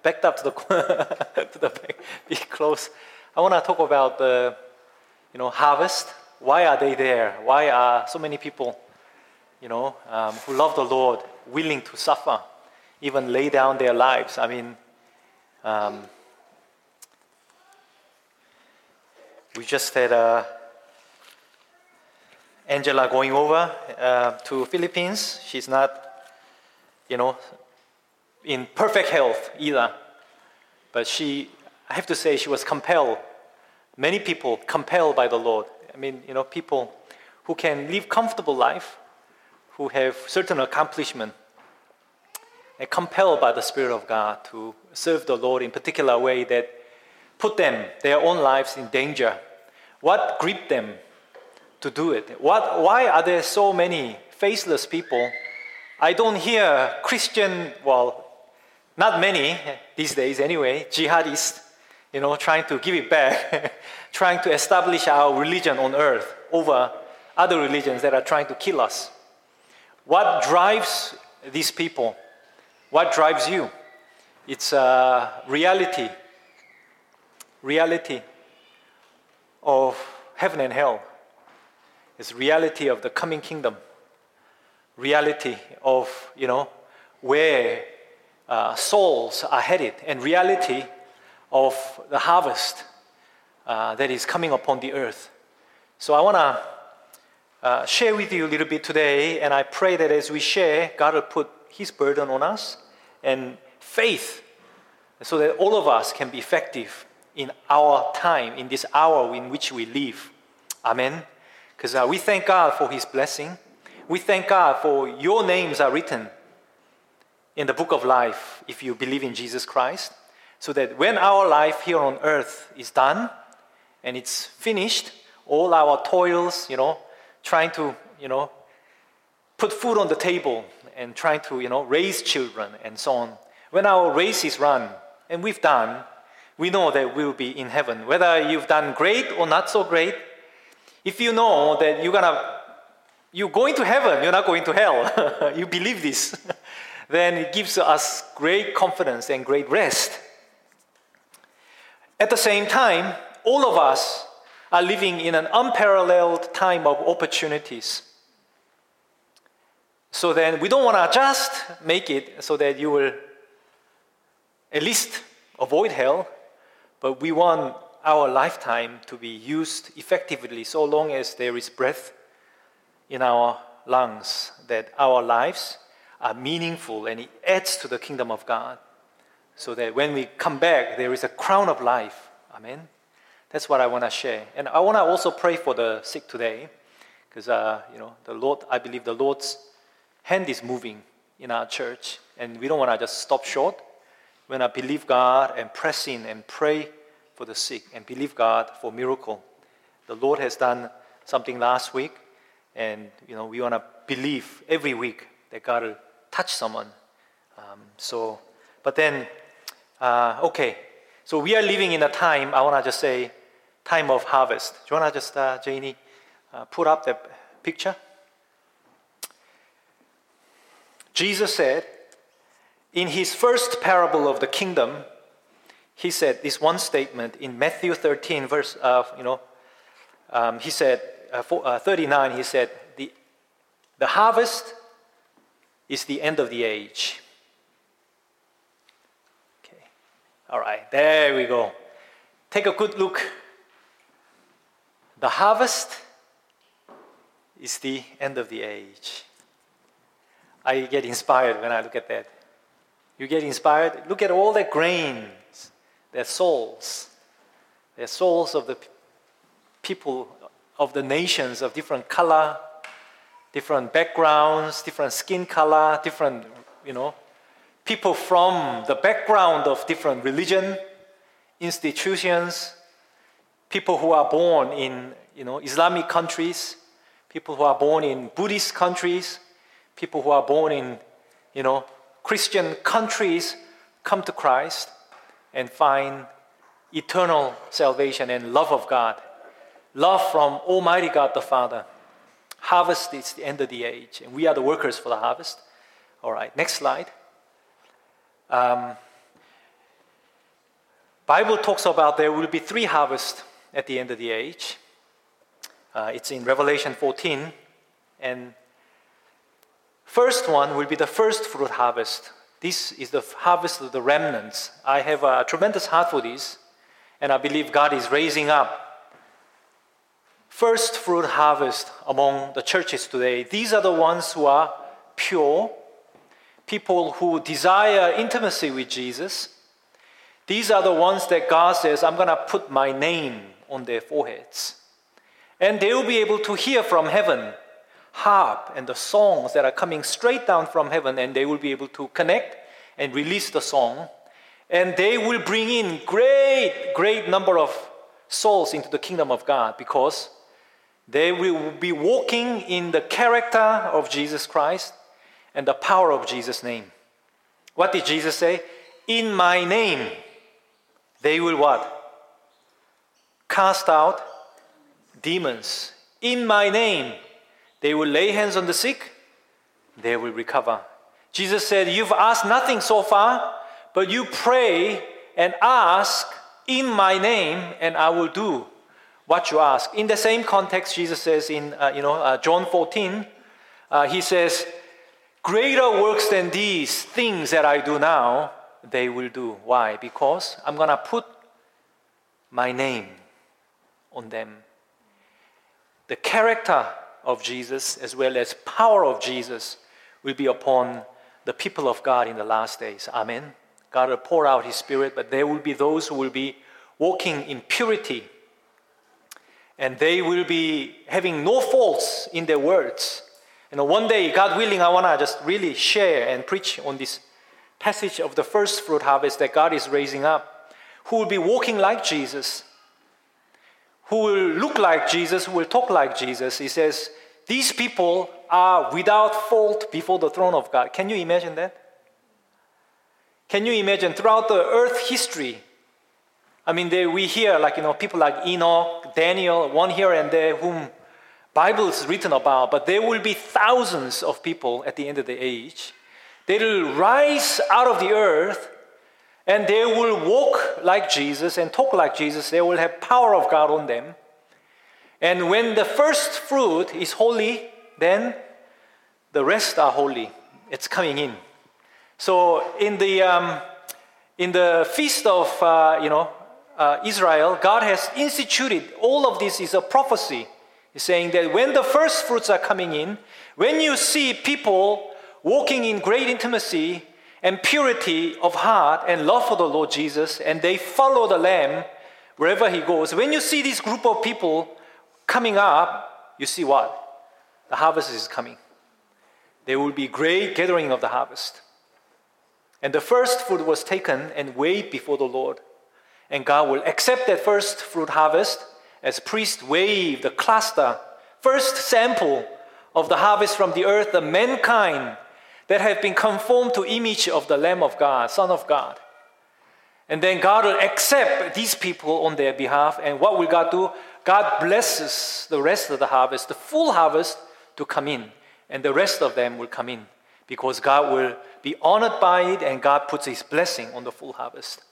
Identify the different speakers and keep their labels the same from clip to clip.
Speaker 1: backed up to the to the back, be close. I want to talk about the, harvest. Why are they there? Why are so many people, who love the Lord, willing to suffer, even lay down their lives? I mean, we just had Angela going over to Philippines. She's not, in perfect health either. But I have to say, she was compelled. Many people compelled by the Lord. I mean, people who can live comfortable life, who have certain accomplishment, and compelled by the Spirit of God to serve the Lord in particular way that put their own lives in danger. What gripped them to do it? Why are there so many faceless people? I don't hear Christian, not many these days anyway, jihadists, trying to give it back, trying to establish our religion on earth over other religions that are trying to kill us. What drives these people? What drives you? It's reality of heaven and hell. It's reality of the coming kingdom. Reality of, where souls are headed, and reality of the harvest that is coming upon the earth. So I want to share with you a little bit today, and I pray that as we share, God will put His burden on us and faith so that all of us can be effective in our time, in this hour in which we live. Amen. Because we thank God for His blessing. We thank God for your names are written in the book of life if you believe in Jesus Christ, so that when our life here on earth is done and it's finished, all our toils, trying to, put food on the table and trying to, raise children and so on. When our race is run and we've done, we know that we'll be in heaven. Whether you've done great or not so great, if you know that you're going to heaven, you're not going to hell, you believe this, then it gives us great confidence and great rest. At the same time, all of us are living in an unparalleled time of opportunities. So then we don't want to just make it so that you will at least avoid hell, but we want our lifetime to be used effectively so long as there is breath in our lungs, that our lives are meaningful and it adds to the kingdom of God, so that when we come back, there is a crown of life. Amen. That's what I want to share. And I want to also pray for the sick today, because the Lord, I believe the Lord's hand is moving in our church, and we don't want to just stop short. We want to believe God and press in and pray for the sick and believe God for miracle. The Lord has done something last week, and we want to believe every week that God will touch someone. So we are living in a time, I want to just say, time of harvest. Do you want to just, Janie, put up the picture? Jesus said, in His first parable of the kingdom, He said this one statement in Matthew 13, verse, He said, 39, He said, the harvest is the end of the age. Okay. All right, there we go. Take a good look. The harvest is the end of the age. I get inspired when I look at that. You get inspired? Look at all the grains, their souls of the people of the nations of different color, different backgrounds, different skin color, different, people from the background of different religion, institutions, people who are born in, Islamic countries, people who are born in Buddhist countries, people who are born in, Christian countries come to Christ and find eternal salvation and love of God, love from Almighty God the Father. Harvest is the end of the age, and we are the workers for the harvest. All right, next slide. Bible talks about there will be 3 harvests at the end of the age. It's in Revelation 14. And first one will be the first fruit harvest. This is the harvest of the remnants. I have a tremendous heart for this, and I believe God is raising up first fruit harvest among the churches today. These are the ones who are pure, people who desire intimacy with Jesus. These are the ones that God says, I'm going to put my name on their foreheads. And they will be able to hear from heaven, harp and the songs that are coming straight down from heaven, and they will be able to connect and release the song. And they will bring in great number of souls into the kingdom of God, because they will be walking in the character of Jesus Christ and the power of Jesus' name. What did Jesus say? In my name, they will what? Cast out demons. In my name, they will lay hands on the sick, they will recover. Jesus said, you've asked nothing so far, but you pray and ask in my name, and I will do what you ask. In the same context, Jesus says in John 14, he says, greater works than these things that I do now, they will do. Why? Because I'm going to put my name on them. The character of Jesus as well as power of Jesus will be upon the people of God in the last days. Amen. God will pour out His Spirit, but there will be those who will be walking in purity, and they will be having no faults in their words. One day, God willing, I want to just really share and preach on this passage of the first fruit harvest that God is raising up, who will be walking like Jesus, who will look like Jesus, who will talk like Jesus. He says, these people are without fault before the throne of God. Can you imagine that? Can you imagine throughout the earth history? I mean, we hear people like Enoch, Daniel, one here and there whom Bible is written about, but there will be thousands of people at the end of the age. They will rise out of the earth, and they will walk like Jesus and talk like Jesus. They will have power of God on them. And when the first fruit is holy, then the rest are holy. It's coming in. So in the feast of Israel, God has instituted all of this is a prophecy. He's saying that when the first fruits are coming in, when you see people walking in great intimacy and purity of heart and love for the Lord Jesus, and they follow the Lamb wherever He goes, when you see this group of people coming up, you see what? The harvest is coming. There will be great gathering of the harvest. And the first fruit was taken and weighed before the Lord. And God will accept that first fruit harvest as priests wave the cluster, first sample of the harvest from the earth, the mankind that have been conformed to image of the Lamb of God, Son of God. And then God will accept these people on their behalf. And what will God do? God blesses the rest of the harvest, the full harvest, to come in. And the rest of them will come in because God will be honored by it, and God puts His blessing on the full harvest.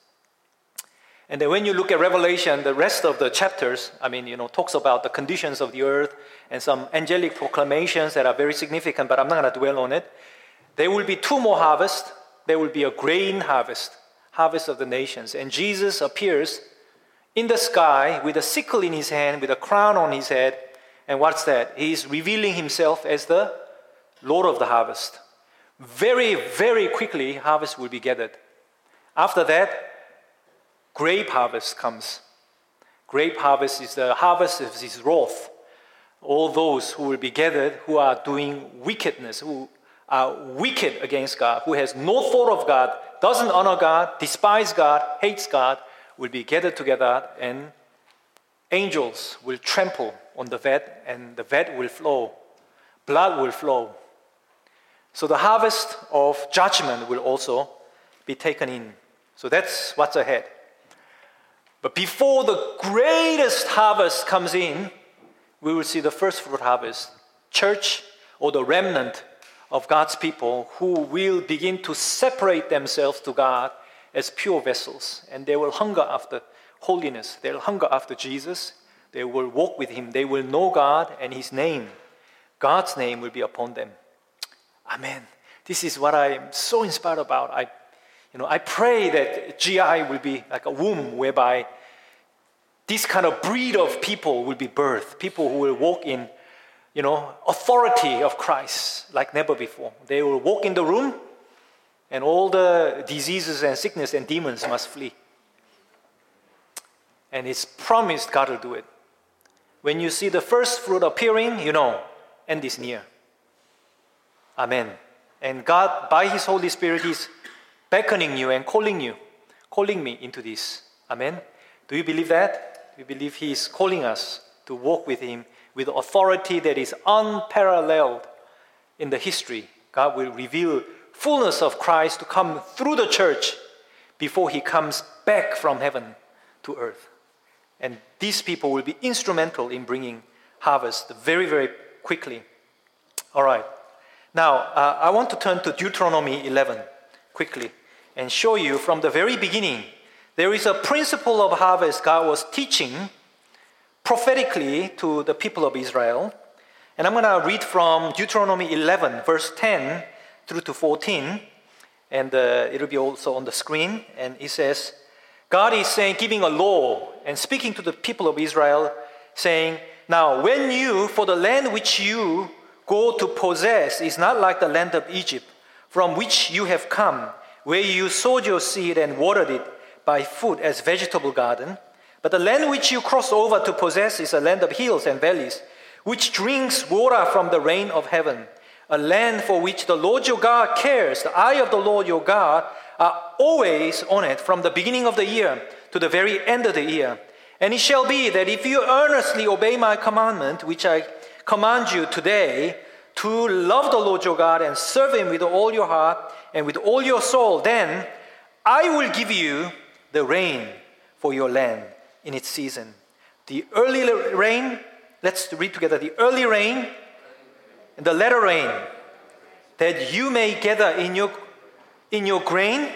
Speaker 1: And then when you look at Revelation, the rest of the chapters, talks about the conditions of the earth and some angelic proclamations that are very significant, but I'm not going to dwell on it. There will be 2 more harvests. There will be a grain harvest of the nations. And Jesus appears in the sky with a sickle in His hand, with a crown on His head. And what's that? He is revealing Himself as the Lord of the harvest. Very, very quickly, harvest will be gathered. After that, grape harvest comes. Grape harvest is the harvest of His wrath. All those who will be gathered who are doing wickedness, who are wicked against God, who has no thought of God, doesn't honor God, despises God, hates God, will be gathered together, and angels will trample on the vat, and the vat will flow. Blood will flow. So the harvest of judgment will also be taken in. So that's what's ahead. But before the greatest harvest comes in, we will see the first fruit harvest. Church, or the remnant of God's people, who will begin to separate themselves to God as pure vessels, and they will hunger after holiness. They'll hunger after Jesus. They will walk with him. They will know God and his name. God's name will be upon them. Amen. This is what I'm so inspired about. I pray that GI will be like a womb whereby this kind of breed of people will be birthed. People who will walk in, authority of Christ like never before. They will walk in the room and all the diseases and sickness and demons must flee. And it's promised God will do it. When you see the first fruit appearing, end is near. Amen. And God, by his Holy Spirit, is beckoning you and calling me into this. Amen. Do you believe that? Do you believe he is calling us to walk with him with authority that is unparalleled in the history? God will reveal fullness of Christ to come through the church before he comes back from heaven to earth. And these people will be instrumental in bringing harvest very, very quickly. All right. Now, I want to turn to Deuteronomy 11 quickly and show you from the very beginning, there is a principle of harvest God was teaching prophetically to the people of Israel. And I'm going to read from Deuteronomy 11, verse 10 through to 14. And it'll be also on the screen. And it says, God is saying, giving a law and speaking to the people of Israel, saying, now, when you, for the land which you go to possess is not like the land of Egypt, from which you have come, where you sowed your seed and watered it by foot as vegetable garden. But the land which you cross over to possess is a land of hills and valleys, which drinks water from the rain of heaven, a land for which the Lord your God cares. The eye of the Lord your God are always on it from the beginning of the year to the very end of the year. And it shall be that if you earnestly obey my commandment, which I command you today, to love the Lord your God and serve him with all your heart and with all your soul, then I will give you the rain for your land in its season. The early rain, let's read together, the early rain and the latter rain, that you may gather in your grain,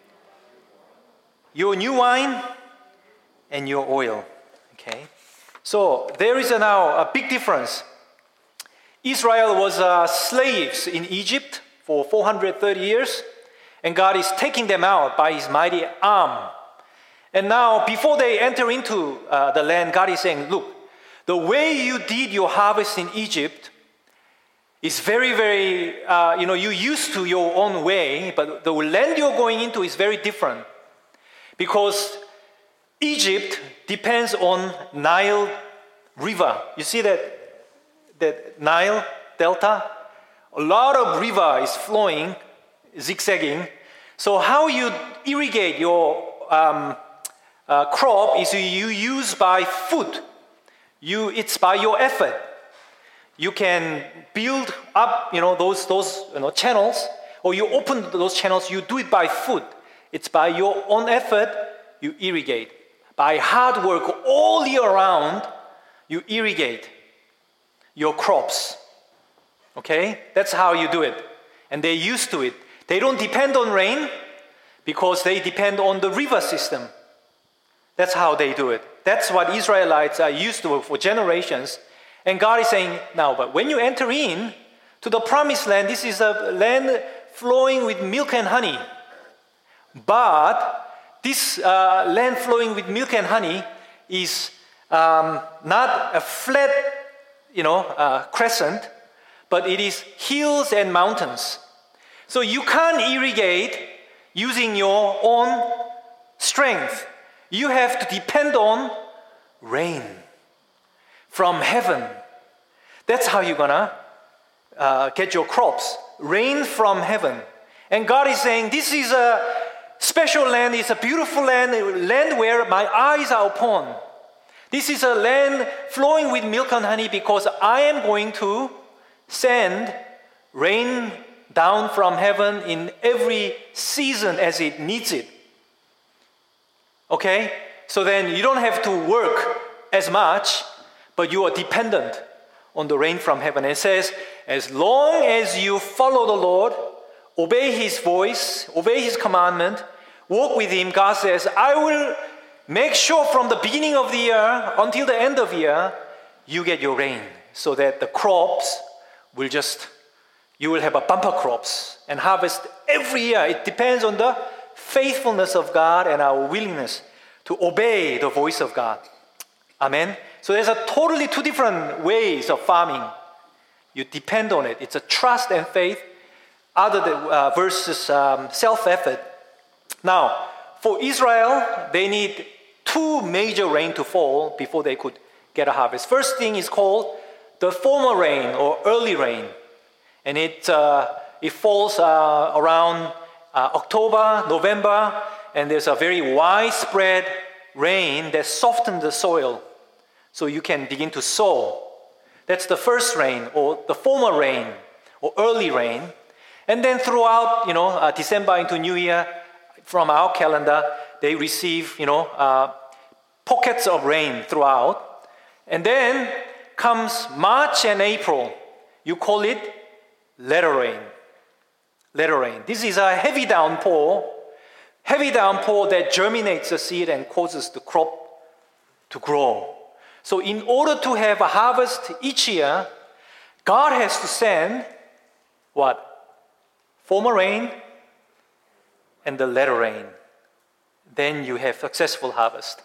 Speaker 1: your new wine, and your oil. Okay? So there is now a big difference. Israel was slaves in Egypt for 430 years, and God is taking them out by his mighty arm. And now, before they enter into the land, God is saying, look, the way you did your harvest in Egypt is very, very, you're used to your own way, but the land you're going into is very different. Because Egypt depends on Nile River. You see that Nile Delta? A lot of river is flowing, zigzagging. So how you irrigate your crop is you use by foot. It's by your effort. You can build up, those channels, or you open those channels. You do it by foot. It's by your own effort you irrigate. By hard work all year round, you irrigate your crops. Okay? That's how you do it. And they're used to it. They don't depend on rain because they depend on the river system. That's how they do it. That's what Israelites are used to for generations. And God is saying, now, but when you enter in to the promised land, this is a land flowing with milk and honey. But this land flowing with milk and honey is not a flat, crescent, but it is hills and mountains. So you can't irrigate using your own strength. You have to depend on rain from heaven. That's how you're gonna get your crops. Rain from heaven. And God is saying, this is a special land. It's a beautiful land where my eyes are upon. This is a land flowing with milk and honey because I am going to send rain down from heaven in every season as it needs it. Okay? So then you don't have to work as much, but you are dependent on the rain from heaven. It says, as long as you follow the Lord, obey his voice, obey his commandment, walk with Him, God says, I will make sure from the beginning of the year until the end of the year, you get your rain, so that the crops will you will have a bumper crops and harvest every year. It depends on the faithfulness of God and our willingness to obey the voice of God. Amen. So there's a totally two different ways of farming. You depend on it. It's a trust and faith versus self-effort. Now, for Israel, they need two major rain to fall before they could get a harvest. First thing is called the former rain or early rain. And it falls around October, November, and there's a very widespread rain that softens the soil so you can begin to sow. That's the first rain or the former rain or early rain. And then throughout, December into New Year, from our calendar, they receive, pockets of rain throughout. And then comes March and April. You call it latter rain. Latter rain. This is a heavy downpour that germinates the seed and causes the crop to grow. So in order to have a harvest each year, God has to send what? Former rain and the latter rain. Then you have successful harvest.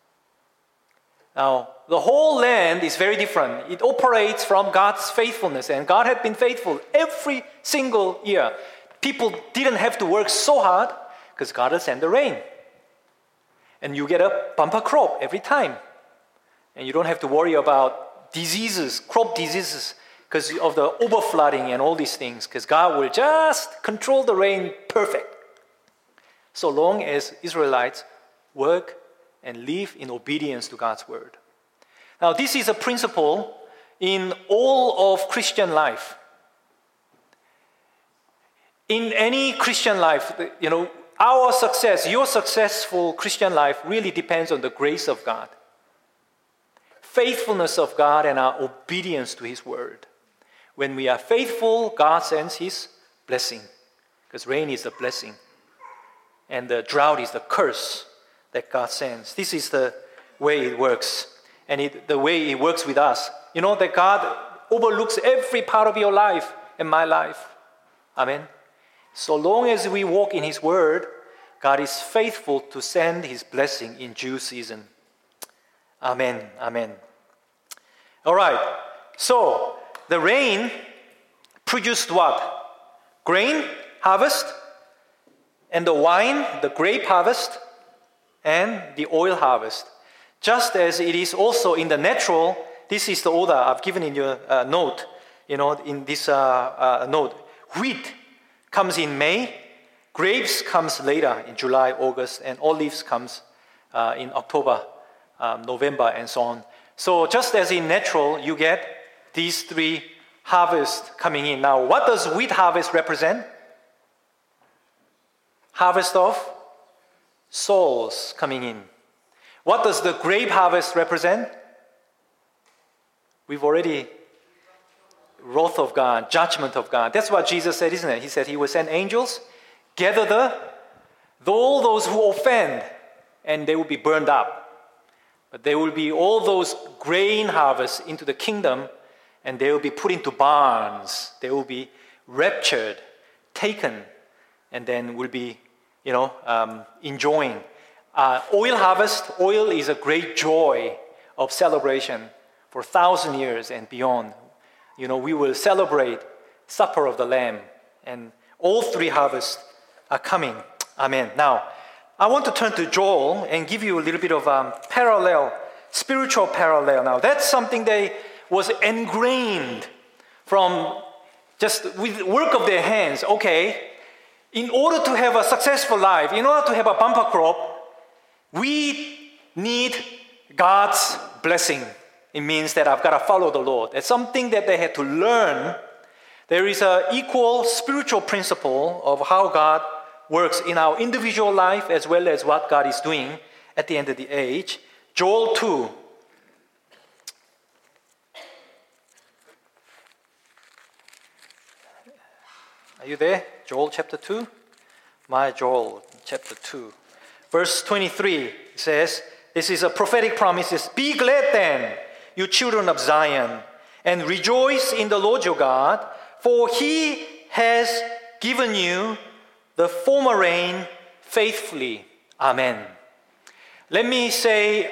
Speaker 1: Now, the whole land is very different. It operates from God's faithfulness, and God had been faithful every single year. People didn't have to work so hard because God will send the rain. And you get a bumper crop every time. And you don't have to worry about diseases, crop diseases, because of the overflooding and all these things, because God will just control the rain perfect. So long as Israelites work and live in obedience to God's word. Now, this is a principle in all of Christian life. In any Christian life, our success, your successful Christian life really depends on the grace of God. Faithfulness of God and our obedience to His word. When we are faithful, God sends His blessing. Because rain is a blessing. And the drought is the curse that God sends. This is the way it works. And the way it works with us. You know that God overlooks every part of your life and my life. Amen. So long as we walk in His word, God is faithful to send His blessing in due season. Amen. Amen. All right. So the rain produced what? Grain harvest, and the wine, the grape harvest, and the oil harvest. Just as it is also in the natural, this is the order I've given in your note. In this note, wheat comes in May, grapes comes later in July, August, and olives comes in October, November, and so on. So just as in natural, you get these three harvests coming in. Now, what does wheat harvest represent? Harvest of souls coming in. What does the grape harvest represent? We've already, wrath of God, judgment of God. That's what Jesus said, isn't it? He said He will send angels, gather all those who offend, and they will be burned up. But there will be all those grain harvests into the kingdom, and they will be put into barns. They will be raptured, taken, and then will be, enjoying. Oil harvest, oil is a great joy of celebration for 1,000 years and beyond. We will celebrate Supper of the Lamb, and all three harvests are coming. Amen. Now, I want to turn to Joel and give you a little bit of spiritual parallel. Now, that's something that was ingrained from just with work of their hands. Okay, in order to have a successful life, in order to have a bumper crop, we need God's blessing. It means that I've got to follow the Lord. It's something that they had to learn. There is an equal spiritual principle of how God works in our individual life as well as what God is doing at the end of the age. Joel 2. Are you there? Joel chapter 2? My Joel chapter 2. Verse 23 says, this is a prophetic promise. It says, be glad then, you children of Zion, and rejoice in the Lord your God, for he has given you the former rain faithfully. Amen. Let me say,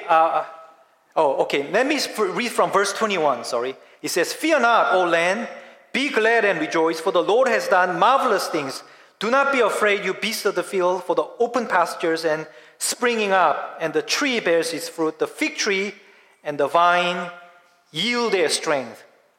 Speaker 1: let me read from verse 21, It says, fear not, O land, be glad and rejoice, for the Lord has done marvelous things. Do not be afraid, you beasts of the field, for the open pastures and springing up, and the tree bears its fruit, the fig tree and the vine yield their strength.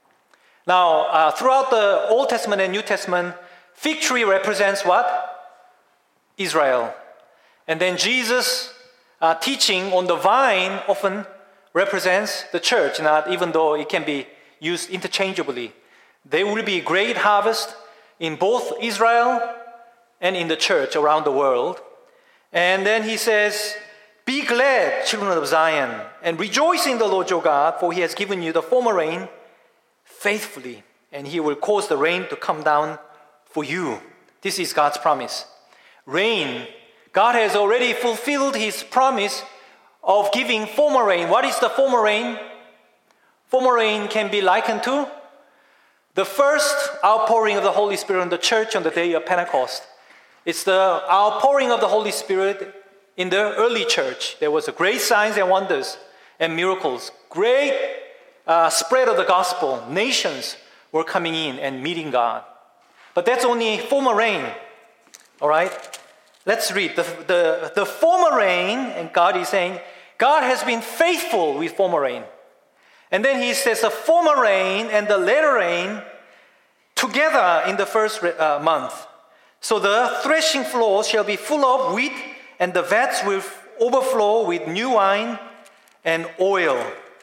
Speaker 1: Now, throughout the Old Testament and New Testament, fig tree represents what? Israel. And then Jesus' teaching on the vine often represents the church, even though it can be used interchangeably. There will be great harvest in both Israel and in the church around the world. And then he says, be glad, children of Zion, and rejoice in the Lord your God, for he has given you the former rain faithfully, and he will cause the rain to come down for you. This is God's promise. Rain. God has already fulfilled his promise of giving former rain. What is the former rain? Former rain can be likened to the first outpouring of the Holy Spirit on the church on the day of Pentecost. It's the outpouring of the Holy Spirit in the early church. There was a great signs and wonders and miracles. Great spread of the gospel. Nations were coming in and meeting God. But that's only former rain. All right? Let's read. The former rain, and God is saying, God has been faithful with former rain. And then he says the former rain and the latter rain together in the first month. So the threshing floors shall be full of wheat, and the vats will overflow with new wine and oil.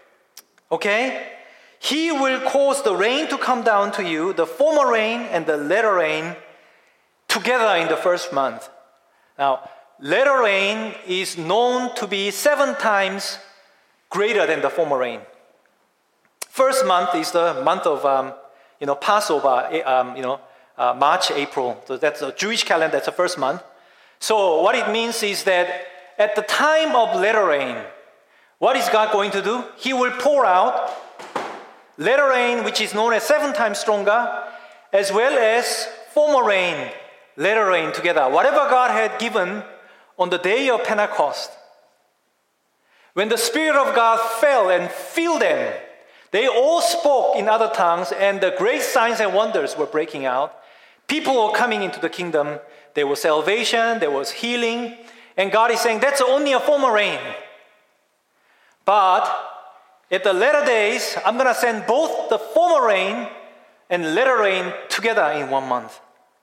Speaker 1: Okay? He will cause the rain to come down to you, the former rain and the latter rain, together in the first month. Now, latter rain is known to be 7 times greater than the former rain. First month is the month of Passover, March, April. So that's a Jewish calendar, that's the first month. So what it means is that at the time of latter rain, what is God going to do? He will pour out latter rain, which is known as 7 times stronger, as well as former rain, latter rain together. Whatever God had given on the day of Pentecost, when the Spirit of God fell and filled them, they all spoke in other tongues, and the great signs and wonders were breaking out. People were coming into the kingdom. There was salvation, there was healing, and God is saying, that's only a former rain. But at the latter days, I'm going to send both the former rain and latter rain together in 1 month.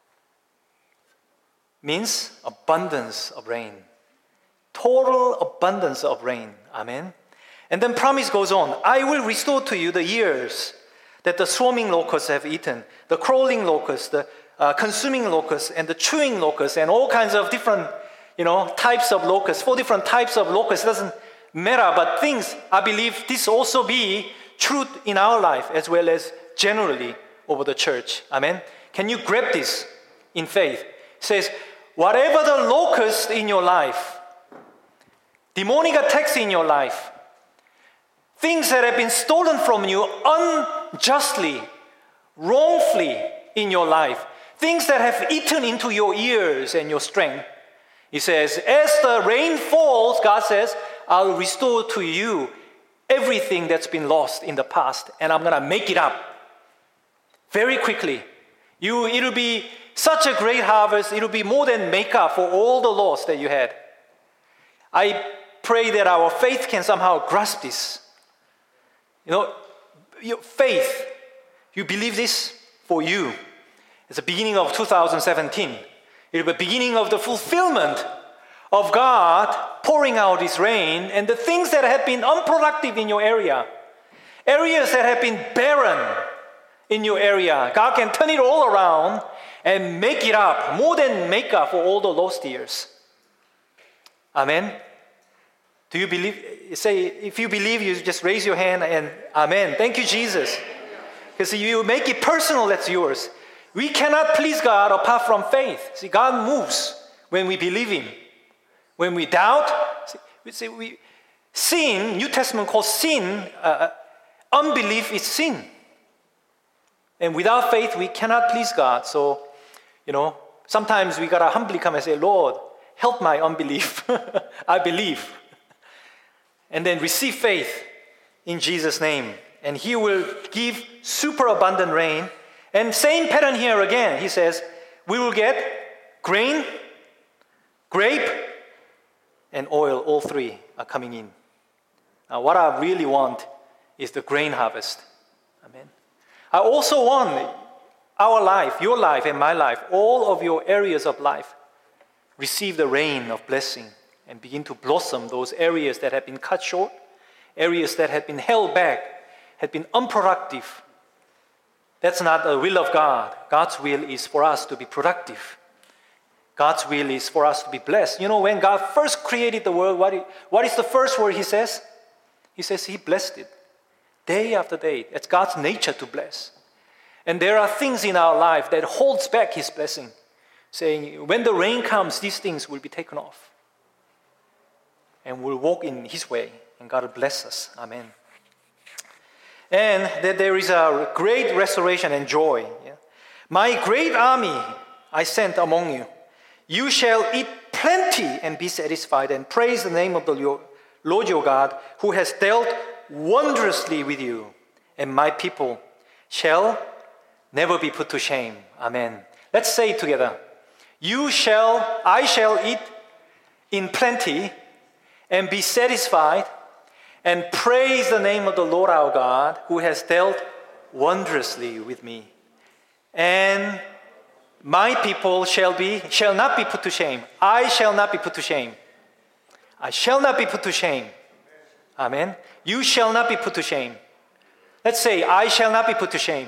Speaker 1: Means abundance of rain. Total abundance of rain. Amen. And then promise goes on. I will restore to you the years that the swarming locusts have eaten, the crawling locusts, the consuming locusts, and the chewing locusts, and all kinds of different, types of locusts. 4 different types of locusts. It doesn't matter, but things, I believe this also be truth in our life as well as generally over the church. Amen. Can you grab this in faith? It says, whatever the locust in your life, demonic attacks in your life, things that have been stolen from you unjustly, wrongfully in your life, things that have eaten into your ears and your strength. He says, as the rain falls, God says, I'll restore to you everything that's been lost in the past, and I'm going to make it up very quickly. It'll be such a great harvest. It'll be more than make up for all the loss that you had. I pray that our faith can somehow grasp this. Your faith, you believe this for you. It's the beginning of 2017. It's the beginning of the fulfillment of God pouring out His rain, and the things that have been unproductive in your area, areas that have been barren in your area, God can turn it all around and make it up, more than make up for all the lost years. Amen. Do you believe? Say, if you believe, you just raise your hand and amen. Thank you, Jesus. Because you make it personal, that's yours. We cannot please God apart from faith. See, God moves when we believe Him. When we doubt, sin, New Testament calls sin, unbelief is sin. And without faith, we cannot please God. So, sometimes we got to humbly come and say, Lord, help my unbelief. I believe. And then receive faith in Jesus' name. And He will give superabundant rain. And same pattern here again. He says, we will get grain, grape, and oil. All three are coming in. Now, what I really want is the grain harvest. Amen. I also want our life, your life and my life, all of your areas of life, receive the rain of blessing and begin to blossom those areas that have been cut short, areas that have been held back, have been unproductive. That's not the will of God. God's will is for us to be productive. God's will is for us to be blessed. When God first created the world, what is the first word He says? He says He blessed it. Day after day. It's God's nature to bless. And there are things in our life that holds back His blessing, saying, when the rain comes, these things will be taken off. And we'll walk in His way, and God will bless us. Amen. And that there is a great restoration and joy. Yeah? My great army I sent among you. You shall eat plenty and be satisfied, and praise the name of the Lord your God, who has dealt wondrously with you. And my people shall never be put to shame. Amen. Let's say it together. I shall eat in plenty and be satisfied, and praise the name of the Lord our God, who has dealt wondrously with me. And my people shall not be put to shame. I shall not be put to shame. I shall not be put to shame. Amen. You shall not be put to shame. Let's say, I shall not be put to shame.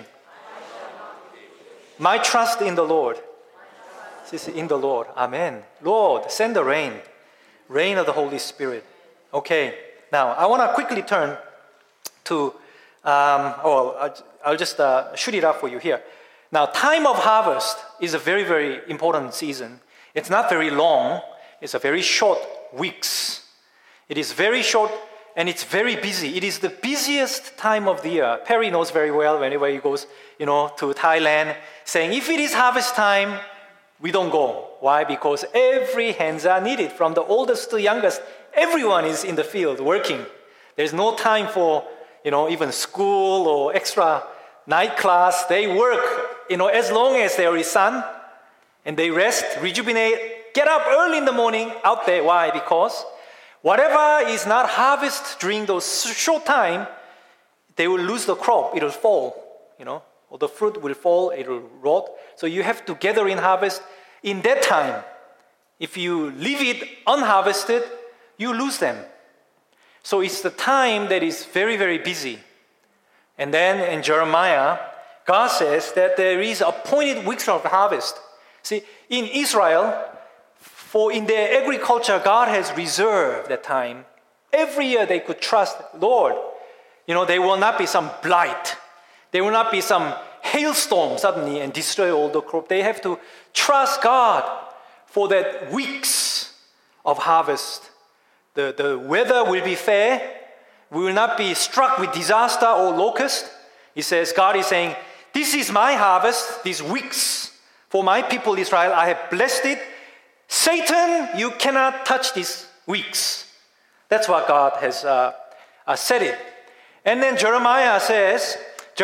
Speaker 1: My trust in the Lord. This is in the Lord. Amen. Lord, send the rain of the Holy Spirit. Okay. Now, I want to quickly turn to, I'll just shoot it up for you here. Now, time of harvest is a very, very important season. It's not very long. It's a very short weeks. It is very short and it's very busy. It is the busiest time of the year. Perry knows very well whenever he goes, to Thailand, saying, if it is harvest time, we don't go. Why? Because every hands are needed, from the oldest to youngest. Everyone is in the field working. There's no time for, even school or extra night class. They work, as long as there is sun, and they rest, rejuvenate, get up early in the morning out there. Why? Because whatever is not harvested during those short time, they will lose the crop. It will fall, or the fruit will fall, it will rot. So you have to gather in harvest in that time. If you leave it unharvested, you lose them. So it's the time that is very, very busy. And then in Jeremiah, God says that there is appointed weeks of harvest. See, in Israel, in their agriculture, God has reserved that time. Every year they could trust, Lord, there will not be some blight. There will not be some hailstorm suddenly and destroy all the crop. They have to trust God for that weeks of harvest. The weather will be fair. We will not be struck with disaster or locust. God is saying, this is my harvest, these weeks. For my people Israel, I have blessed it. Satan, you cannot touch these weeks. That's what God has said it. And then Jeremiah says,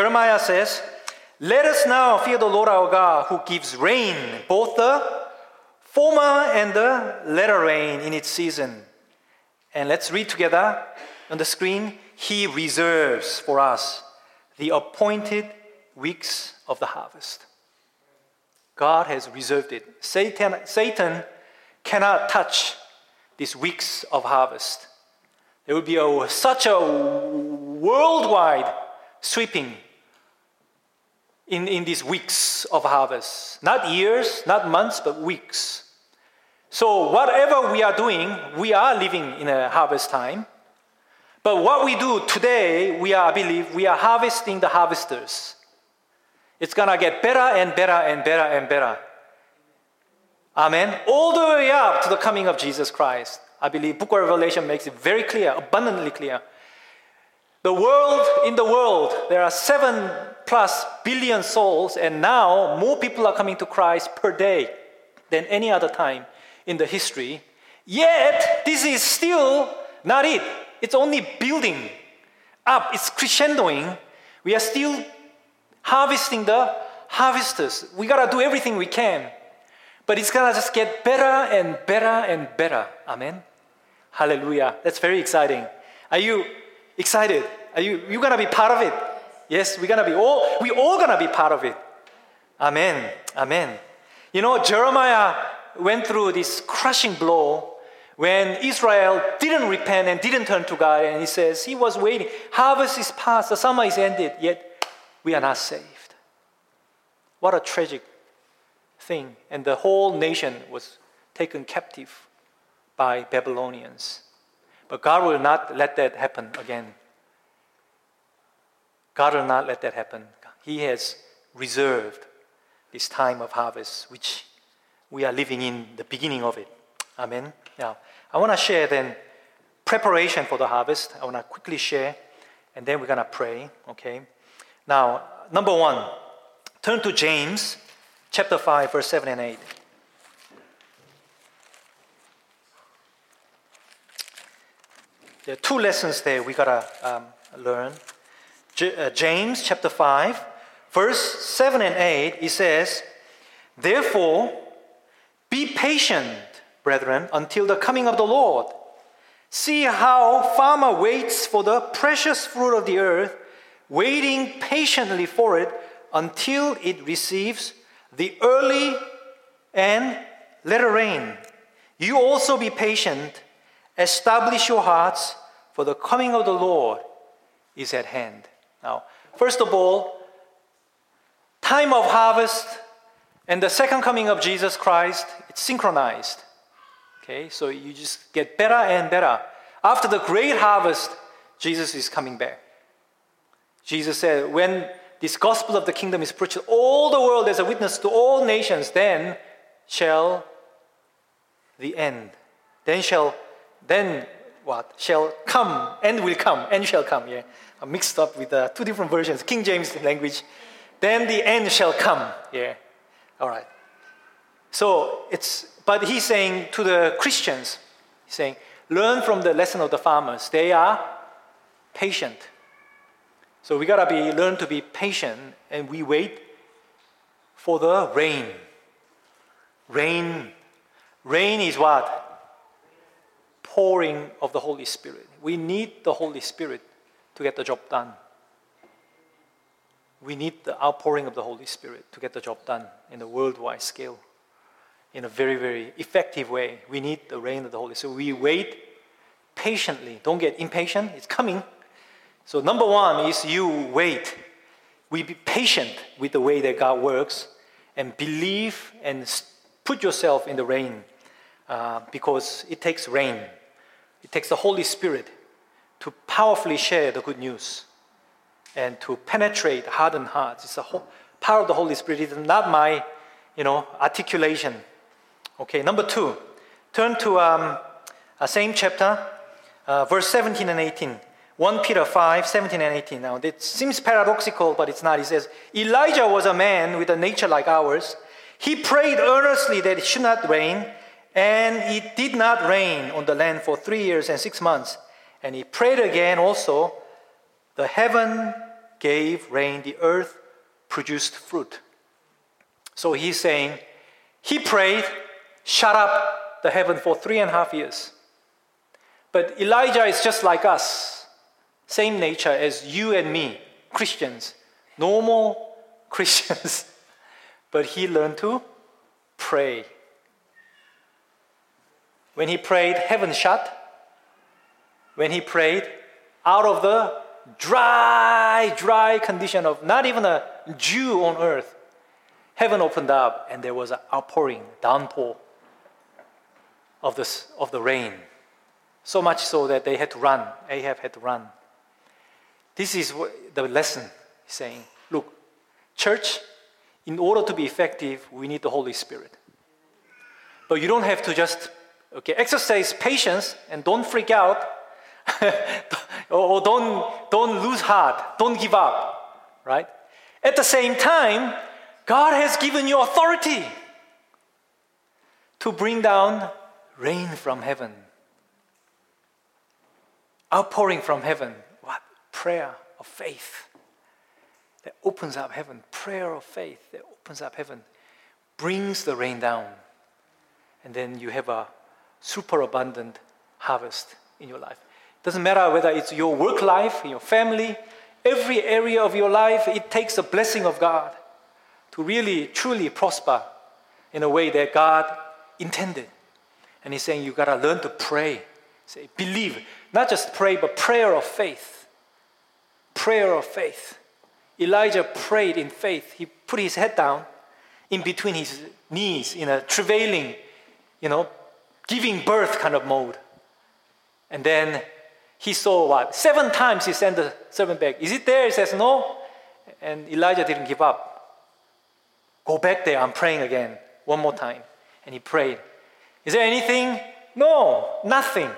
Speaker 1: let us now fear the Lord our God, who gives rain, both the former and the latter rain in its season. And let's read together on the screen. He reserves for us the appointed weeks of the harvest. God has reserved it. Satan cannot touch these weeks of harvest. There will be such a worldwide sweeping in these weeks of harvest. Not years, not months, but weeks. So whatever we are doing, we are living in a harvest time. But what we do today, I believe we are harvesting the harvesters. It's going to get better and better and better and better. Amen. All the way up to the coming of Jesus Christ. I believe Book of Revelation makes it very clear, abundantly clear. In the world, there are 7+ billion souls, and now more people are coming to Christ per day than any other time in the history. Yet, this is still not it. It's only building up. It's crescendoing. We are still harvesting the harvesters. We got to do everything we can. But it's going to just get better and better and better. Amen. Hallelujah. That's very exciting. Are you excited? Are you going to be part of it? Yes, we all going to be part of it. Amen. Amen. You know, Jeremiah went through this crushing blow when Israel didn't repent and didn't turn to God, and he says he was waiting. Harvest is past, the summer is ended, yet we are not saved. What a tragic thing. And the whole nation was taken captive by Babylonians. But God will not let that happen again. God will not let that happen. He has reserved this time of harvest, which we are living in the beginning of it. Amen. Now, I want to share then preparation for the harvest. I want to quickly share, and then we're going to pray. Okay. Now, number 1, turn to James chapter 5, verse 7 and 8. There are 2 lessons there we got to learn. James chapter 5, verse 7 and 8, it says, "Therefore, be patient, brethren, until the coming of the Lord. See how farmer waits for the precious fruit of the earth, waiting patiently for it until it receives the early and latter rain. You also be patient, establish your hearts, for the coming of the Lord is at hand." Now, first of all, time of harvest and the second coming of Jesus Christ, it's synchronized. Okay, so you just get better and better. After the great harvest, Jesus is coming back. Jesus said, when this gospel of the kingdom is preached all the world as a witness to all nations, then shall the end. Then what? Shall come, and will come, and shall come. Yeah, I'm mixed up with 2 different versions, King James language. Then the end shall come. Yeah, all right. So but he's saying to the Christians, he's saying, learn from the lesson of the farmers. They are patient. So we gotta learn to be patient, and we wait for the rain. Rain is what? Pouring of the Holy Spirit. We need the Holy Spirit to get the job done. We need the outpouring of the Holy Spirit to get the job done in a worldwide scale, in a very, very effective way. We need the rain of the Holy Spirit. So we wait patiently. Don't get impatient. It's coming. So number 1 is you wait. We be patient with the way that God works, and believe and put yourself in the rain, because it takes rain. It takes the Holy Spirit to powerfully share the good news and to penetrate hardened hearts. It's the power of the Holy Spirit. It's not my, articulation. Okay, number 2. Turn to same chapter, verse 17 and 18. 1 Peter 5, 17 and 18. Now, it seems paradoxical, but it's not. He says, Elijah was a man with a nature like ours. He prayed earnestly that it should not rain, and it did not rain on the land for 3 years and 6 months. And he prayed again also. The heaven gave rain, the earth produced fruit. So he's saying, he prayed, shut up the heaven for 3.5 years. But Elijah is just like us. Same nature as you and me, Christians, normal Christians. But he learned to pray. When he prayed, heaven shut. When he prayed, out of the dry condition of not even a dew on earth, heaven opened up, and there was an outpouring, downpour of the rain. So much so that they had to run. Ahab had to run. This is the lesson he's saying. Look, church, in order to be effective, we need the Holy Spirit. But you don't have to just exercise patience and don't freak out, or don't lose heart, don't give up, right? At the same time, God has given you authority to bring down rain from heaven. Outpouring from heaven. What? Prayer of faith that opens up heaven. Prayer of faith that opens up heaven. Brings the rain down. And then you have a super abundant harvest in your life. It doesn't matter whether it's your work life, your family, every area of your life, it takes the blessing of God to really, truly prosper in a way that God intended. And he's saying you got to learn to pray. Say, believe. Not just pray, but prayer of faith. Prayer of faith. Elijah prayed in faith. He put his head down in between his knees in a travailing, giving birth kind of mode. And then he saw what? 7 times he sent the servant back. Is it there? He says no. And Elijah didn't give up. Go back there. I'm praying again. One more time. And he prayed. Is there anything? No, nothing.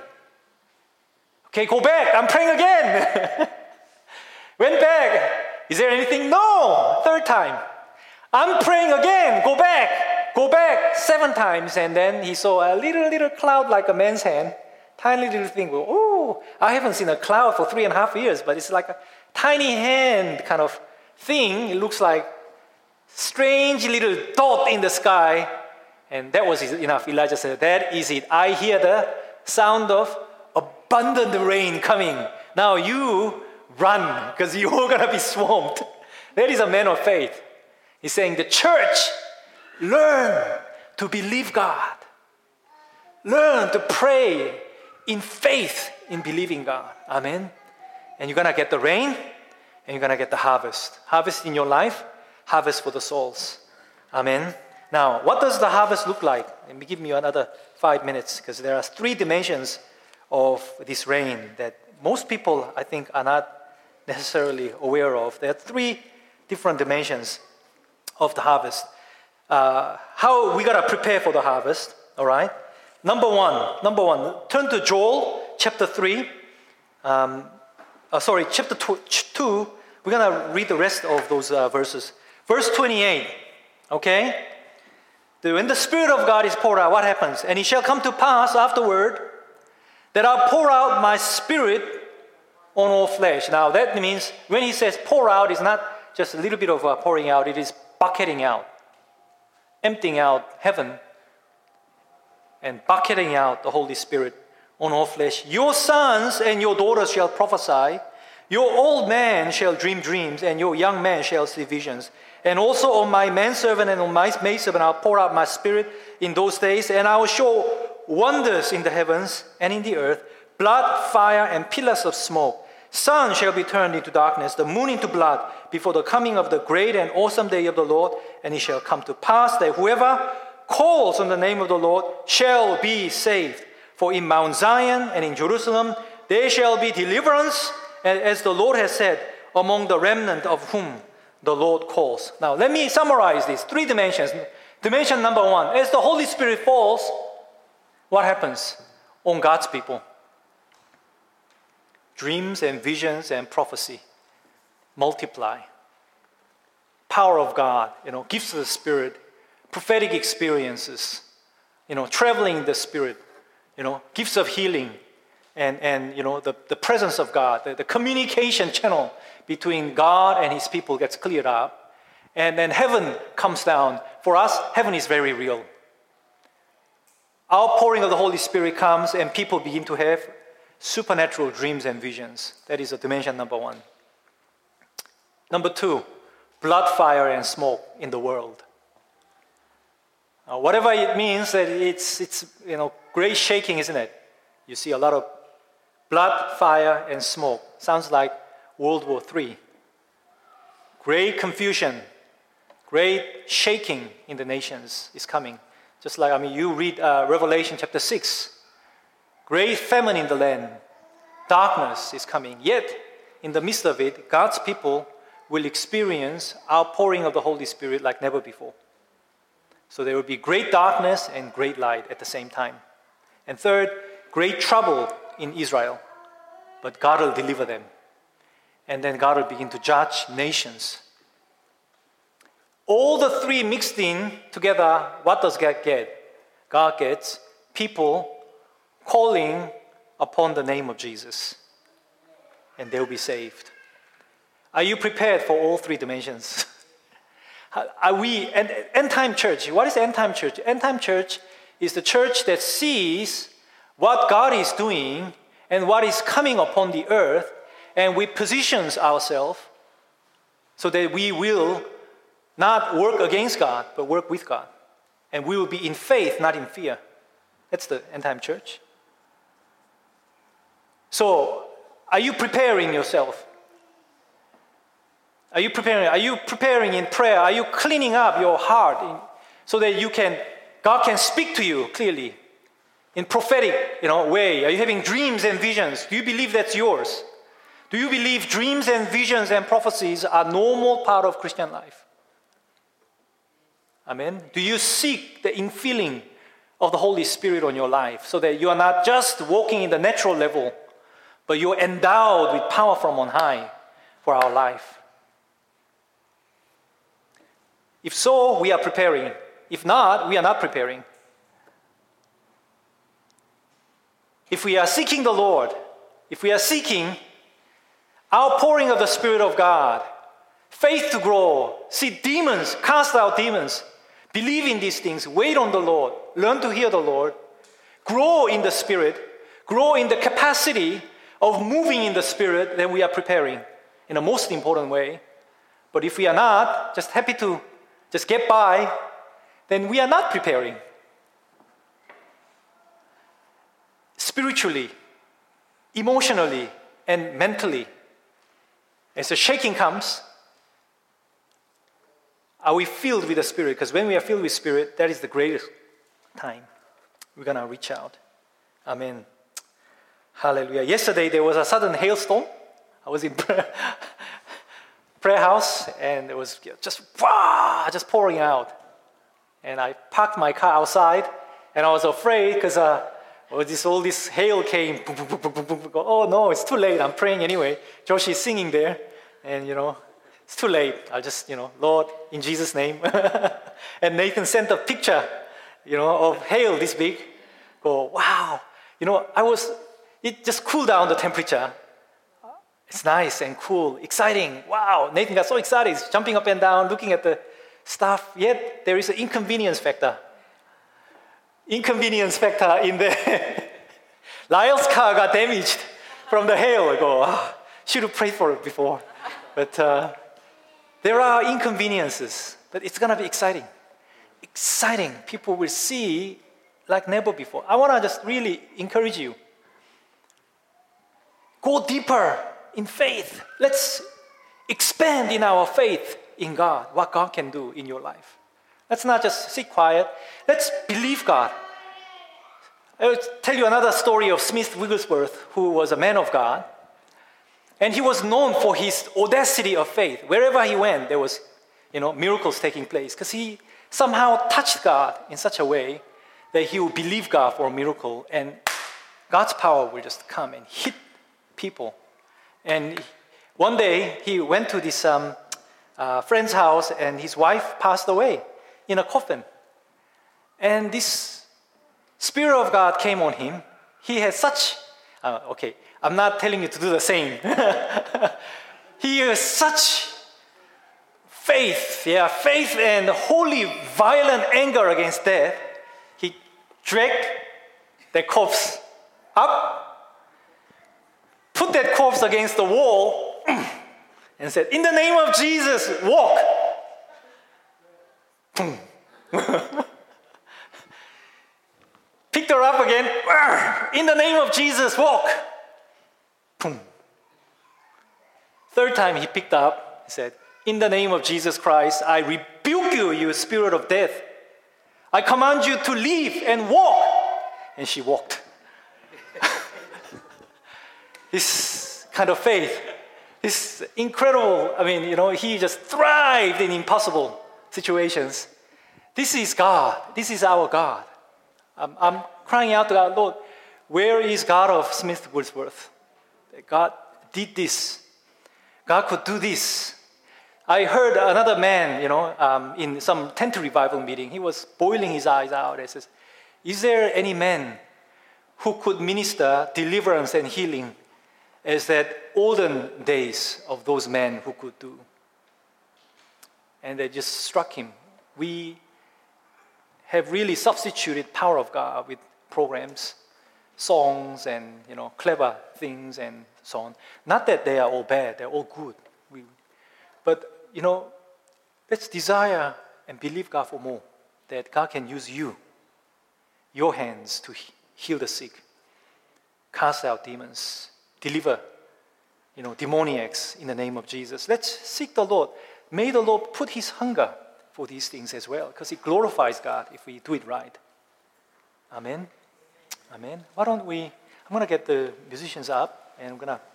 Speaker 1: Okay, go back. I'm praying again. Went back. Is there anything? No. 3rd time. I'm praying again. Go back. Go back 7 times. And then he saw a little cloud like a man's hand. Tiny little thing. Oh, I haven't seen a cloud for 3.5 years, but it's like a tiny hand kind of thing. It looks like strange little dot in the sky. And that was enough. Elijah said, that is it. I hear the sound of abundant rain coming. Now you run because you're going to be swamped. That is a man of faith. He's saying the church, learn to believe God. Learn to pray in faith in believing God. Amen. And you're going to get the rain and you're going to get the harvest. Harvest in your life, harvest for the souls. Amen. Now, what does the harvest look like? Let me give you another 5 minutes because there are 3 dimensions of this rain that most people, I think, are not necessarily aware of. There are 3 different dimensions of the harvest. How we got to prepare for the harvest, all right? Number one, turn to Joel chapter 3. Chapter 2. We're going to read the rest of those verses. Verse 28, okay? When the Spirit of God is poured out, what happens? And it shall come to pass afterward that I'll pour out my Spirit on all flesh. Now that means when he says pour out, it's not just a little bit of pouring out, it is bucketing out, emptying out heaven and bucketing out the Holy Spirit on all flesh. Your sons and your daughters shall prophesy, your old man shall dream dreams, and your young man shall see visions. And also on my manservant and on my maidservant I'll pour out my Spirit in those days, and I will show wonders in the heavens and in the earth, blood, fire, and pillars of smoke. Sun shall be turned into darkness, the moon into blood, before the coming of the great and awesome day of the Lord. And it shall come to pass that whoever calls on the name of the Lord shall be saved. For in Mount Zion and in Jerusalem there shall be deliverance, as the Lord has said, among the remnant of whom the Lord calls. Now let me summarize these 3 dimensions. Dimension number 1, as the Holy Spirit falls, what happens on God's people? Dreams and visions and prophecy multiply. Power of God, gifts of the Spirit, prophetic experiences, traveling in the Spirit, gifts of healing, and the presence of God, the communication channel between God and His people gets cleared up, and then heaven comes down. For us, heaven is very real. Outpouring of the Holy Spirit comes, and people begin to have supernatural dreams and visions. That is dimension number 1. Number 2, blood, fire, and smoke in the world. Whatever it means, that it's great shaking, isn't it? You see a lot of blood, fire, and smoke. Sounds like World War III. Great confusion, great shaking in the nations is coming. Just like, you read Revelation chapter 6. Great famine in the land. Darkness is coming. Yet, in the midst of it, God's people will experience outpouring of the Holy Spirit like never before. So there will be great darkness and great light at the same time. And third, great trouble in Israel. But God will deliver them. And then God will begin to judge nations. All the three mixed in together, what does God get? God gets people calling upon the name of Jesus. And they'll be saved. Are you prepared for all three dimensions? Are we, end-time church, what is end-time church? End-time church is the church that sees what God is doing and what is coming upon the earth, and we positions ourselves so that we will not work against God, but work with God. And we will be in faith, not in fear. That's the end-time church. So, are you preparing yourself? Are you preparing in prayer? Are you cleaning up your heart so that God can speak to you clearly in prophetic, way? Are you having dreams and visions? Do you believe that's yours? Do you believe dreams and visions and prophecies are normal part of Christian life? Amen. Do you seek the infilling of the Holy Spirit on your life so that you are not just walking in the natural level, but you're endowed with power from on high for our life? If so, we are preparing. If not, we are not preparing. If we are seeking the Lord, if we are seeking outpouring of the Spirit of God, faith to grow, see demons, cast out demons, believe in these things, wait on the Lord, learn to hear the Lord, grow in the Spirit, grow in the capacity of moving in the Spirit, then we are preparing in the most important way. But if we are not, just happy to just get by, then we are not preparing. Spiritually, emotionally, and mentally, as the shaking comes, are we filled with the Spirit? Because when we are filled with Spirit, that is the greatest time. We're going to reach out. Amen. Hallelujah. Yesterday, there was a sudden hailstorm. I was in prayer house, and it was just pouring out. And I parked my car outside, and I was afraid because all this hail came. Oh no, it's too late. I'm praying anyway. Josh is singing there, and it's too late. I'll just Lord, in Jesus' name. And Nathan sent a picture, of hail this big. Go, wow. It just cooled down the temperature. It's nice and cool, exciting. Wow, Nathan got so excited. He's jumping up and down, looking at the stuff. Yet there is an inconvenience factor. Inconvenience factor in there. Lyle's car got damaged from the hail. I go, should have prayed for it before. But there are inconveniences, but it's going to be exciting. Exciting. People will see like never before. I want to just really encourage you. Go deeper in faith. Let's expand in our faith in God, what God can do in your life. Let's not just sit quiet. Let's believe God. I will tell you another story of Smith Wigglesworth, who was a man of God. And he was known for his audacity of faith. Wherever he went, there was, miracles taking place. Because he somehow touched God in such a way that he would believe God for a miracle. And God's power will just come and hit people. And one day, he went to this friend's house, and his wife passed away in a coffin. And this Spirit of God came on him. He had such, I'm not telling you to do the same. He has such faith and holy, violent anger against death. He dragged that corpse up, put that corpse against the wall, and said, "In the name of Jesus, walk." Picked her up again. "In the name of Jesus, walk." Third time he picked up, he said, "In the name of Jesus Christ, I rebuke you, you spirit of death. I command you to leave and walk." And she walked. This kind of faith, this incredible, he just thrived in impossible situations. This is God. This is our God. I'm crying out to God, Lord, where is God of Smith Wigglesworth? God did this. God could do this. I heard another man, in some tent revival meeting, he was boiling his eyes out and says, is there any man who could minister deliverance and healing as that olden days of those men who could do? And it just struck him. We have really substituted power of God with programs, songs, and clever things and so on. Not that they are all bad; they're all good. But let's desire and believe God for more. That God can use you, your hands, to heal the sick, cast out demons, deliver, demoniacs in the name of Jesus. Let's seek the Lord. May the Lord put His hunger for these things as well, because it glorifies God if we do it right. Amen. Amen. Why don't we? I'm going to get the musicians up, and I'm going to.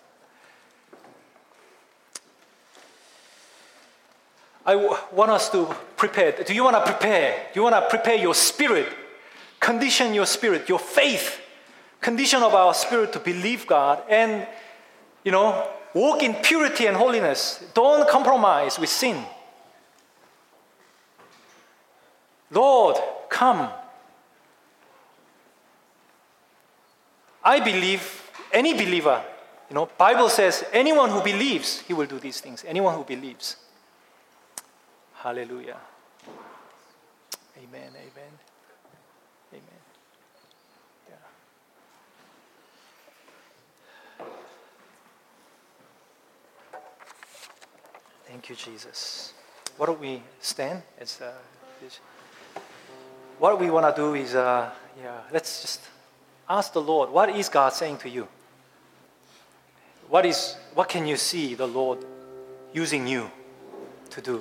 Speaker 1: I want us to prepare. Do you want to prepare? Do you want to prepare your spirit? Condition your spirit, your faith. Condition of our spirit to believe God and, walk in purity and holiness. Don't compromise with sin. Lord, come. I believe, any believer, Bible says anyone who believes, he will do these things. Anyone who believes. Hallelujah. Amen, amen, amen. Yeah. Thank you, Jesus. Why don't we stand? What we want to do is, let's just ask the Lord, what is God saying to you? What can you see the Lord using you to do?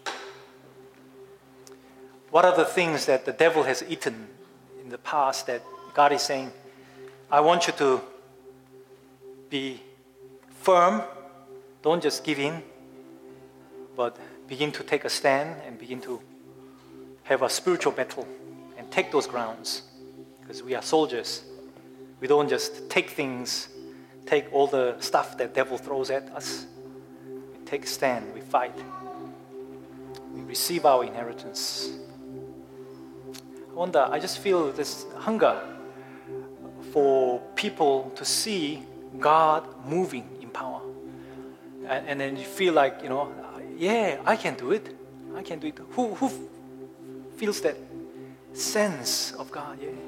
Speaker 1: What are the things that the devil has eaten in the past that God is saying, I want you to be firm, don't just give in, but begin to take a stand and begin to have a spiritual battle and take those grounds. Because we are soldiers. We don't just take all the stuff that devil throws at us. We take a stand, we fight. We receive our inheritance. I just feel this hunger for people to see God moving in power. And then you feel like, I can do it. I can do it. Who feels that sense of God? Yeah.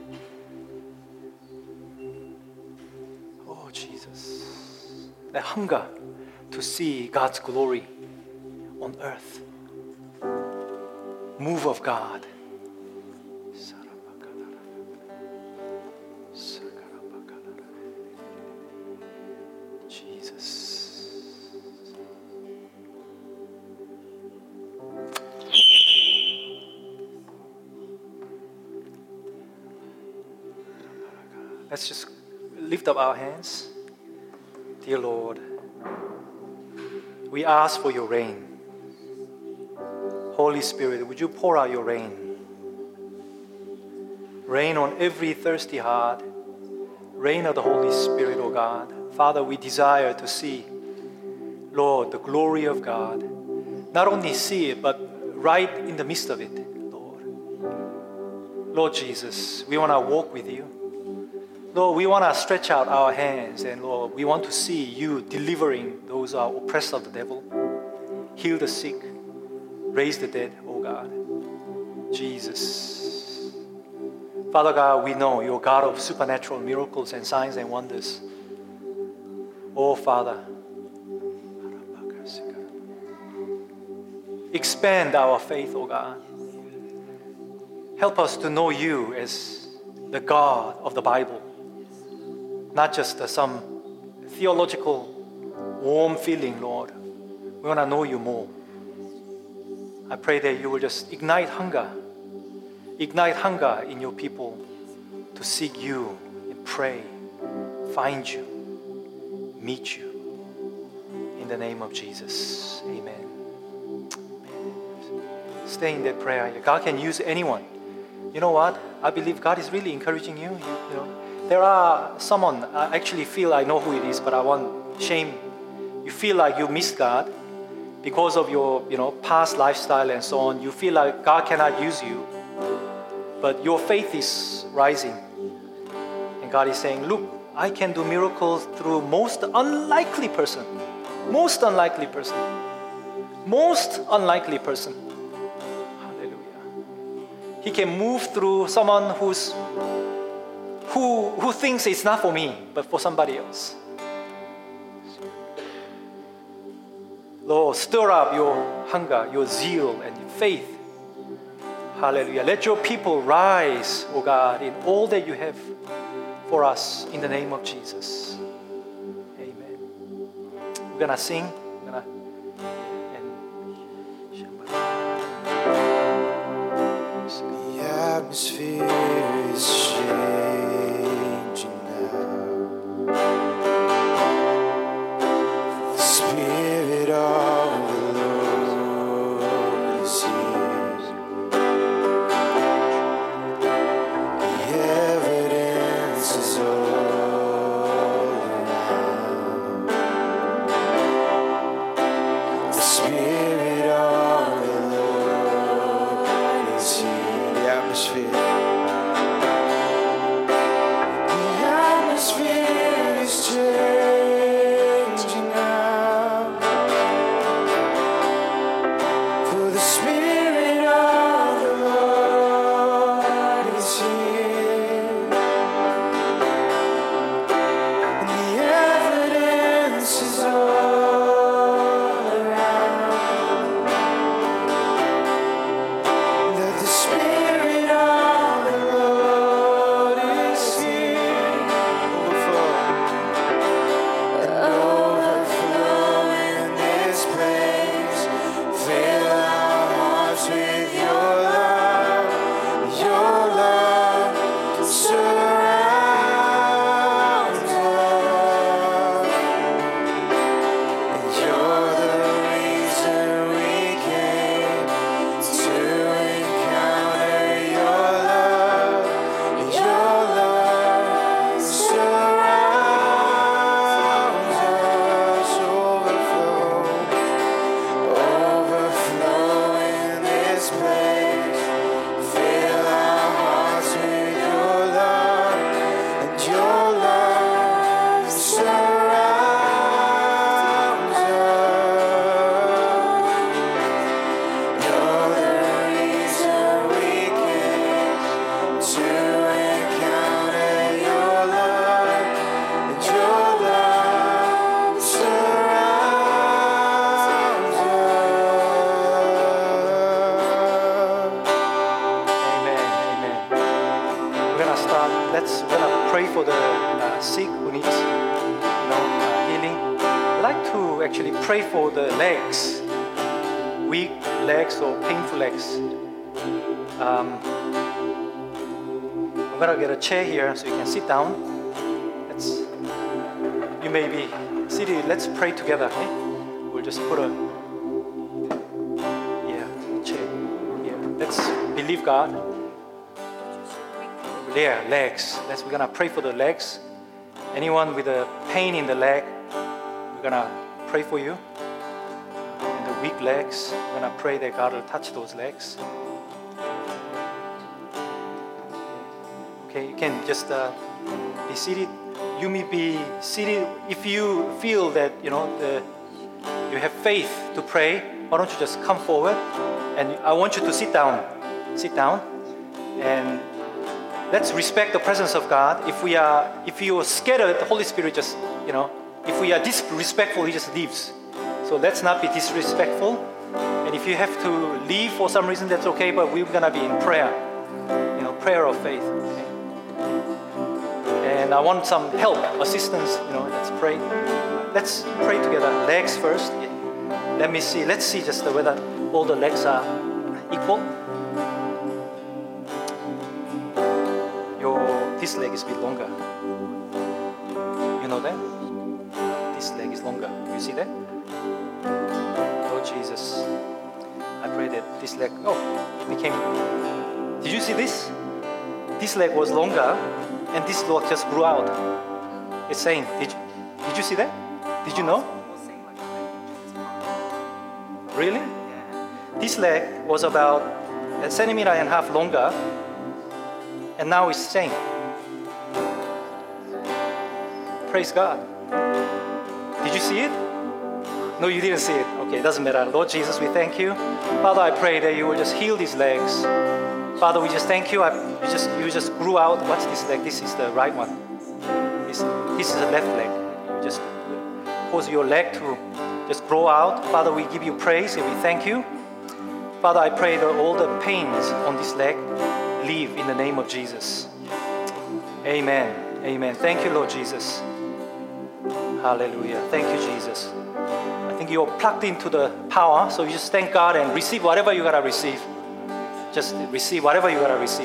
Speaker 1: Oh, Jesus. The hunger to see God's glory on earth. Move of God. Let's just lift up our hands. Dear Lord, we ask for your rain. Holy Spirit, would you pour out your rain? Rain on every thirsty heart. Rain of the Holy Spirit, O God. Father, we desire to see, Lord, the glory of God. Not only see it, but right in the midst of it, Lord. Lord Jesus, we want to walk with you. Lord, we want to stretch out our hands, and Lord, we want to see you delivering those who are oppressed of the devil, heal the sick, raise the dead, oh God. Jesus. Father God, we know you're God of supernatural miracles and signs and wonders. Oh Father, expand our faith, oh God. Help us to know you as the God of the Bible. Not just some theological warm feeling, Lord. We want to know you more. I pray that you will just ignite hunger in your people to seek you and pray, find you, meet you. In the name of Jesus, amen. stay in that prayer. God can use anyone. You know what? I believe God is really encouraging you. You know, there are someone, I actually feel I know who it is, but I want shame. You feel like you missed God because of your, past lifestyle and so on. You feel like God cannot use you, but your faith is rising. And God is saying, look, I can do miracles through most unlikely person. Most unlikely person. Most unlikely person. Hallelujah. He can move through someone who thinks it's not for me, but for somebody else. Lord, stir up your hunger, your zeal, and your faith. Hallelujah. Let your people rise, O God, in all that you have for us in the name of Jesus. Amen. We're going to sing.
Speaker 2: The atmosphere is changing now. The Spirit of the Lord is here. The evidence is all around. The Spirit of the Lord is here. The atmosphere. The atmosphere is changing now. For the Spirit of the Lord is here. And the evidence is all around. That the Spirit of the Lord is here. Overflow in this place. Fill our hearts with your love. Your love surrounds us. And you're the reason we came to encounter your love. Your love surrounds us. Overflow in this place. Fill our hearts with your love. And your love surrounds us. You're the reason we came to encounter your love. And your love surrounds us.
Speaker 1: Amen. Amen. We're gonna start. We're gonna pray for the sick who needs, healing. I'd like to actually pray for the legs, weak legs or painful legs. I'm gonna get a chair here so you can sit down. You may be seated. Let's pray together. Okay? We'll just put a chair here. Let's believe God. Yeah, legs. We're gonna pray for the legs. Anyone with a pain in the leg, we're gonna pray for you. And the weak legs, we're gonna pray that God will touch those legs. Okay, you can just be seated. You may be seated if you feel that you have faith to pray. Why don't you just come forward? And I want you to sit down. Sit down, and let's respect the presence of God. If you are scared, the Holy Spirit just, if we are disrespectful, He just leaves. So let's not be disrespectful. And if you have to leave for some reason, that's okay. But we're gonna be in prayer, prayer of faith. Okay? And I want some help, assistance. Let's pray. Let's pray together. Legs first. Let me see. Let's see just whether all the legs are equal. This leg is a bit longer. You know that? This leg is longer. You see that? Lord Jesus, I pray pray that this leg, became. Did you see this? This leg was longer, and this leg just grew out. It's saying, did you see that? Did you know? Really? This leg was about 1.5 centimeters longer, and now it's same. Praise God. Did you see it? No, you didn't see it. Okay, it doesn't matter. Lord Jesus, we thank you. Father, I pray that you will just heal these legs. Father, we just thank you. You just grew out. What's this leg? This is the right one. This is the left leg. You just cause your leg to just grow out. Father, we give you praise and we thank you. Father, I pray that all the pains on this leg leave in the name of Jesus. Amen. Amen. Thank you, Lord Jesus. Hallelujah. Thank you, Jesus. I think you're plugged into the power, so you just thank God and receive whatever you gotta receive. Just receive whatever you gotta receive.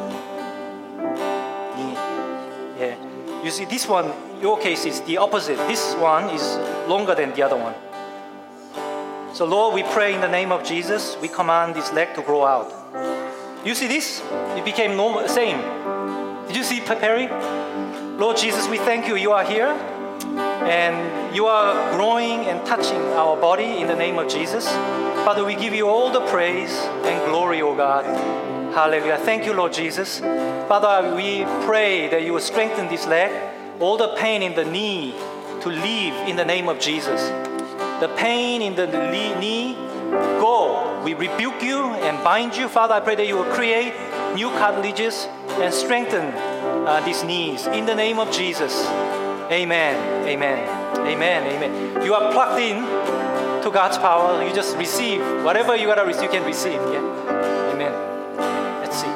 Speaker 1: Yeah. You see, this one, your case is the opposite. This one is longer than the other one. So Lord, we pray in the name of Jesus, we command this leg to grow out. You see this? It became normal, same. Did you see Perry? Lord Jesus, we thank you. You are here and you are growing and touching our body in the name of Jesus. Father, we give you all the praise and glory, oh God. Hallelujah. Thank you, Lord Jesus. Father, we pray that you will strengthen this leg, all the pain in the knee to leave in the name of Jesus. The pain in the knee, go. We rebuke you and bind you. Father, I pray that you will create new cartilages and strengthen these knees in the name of Jesus. Amen. Amen. Amen. Amen. You are plugged in to God's power. You just receive whatever you gotta receive. You can receive. Yeah. Amen. Let's see.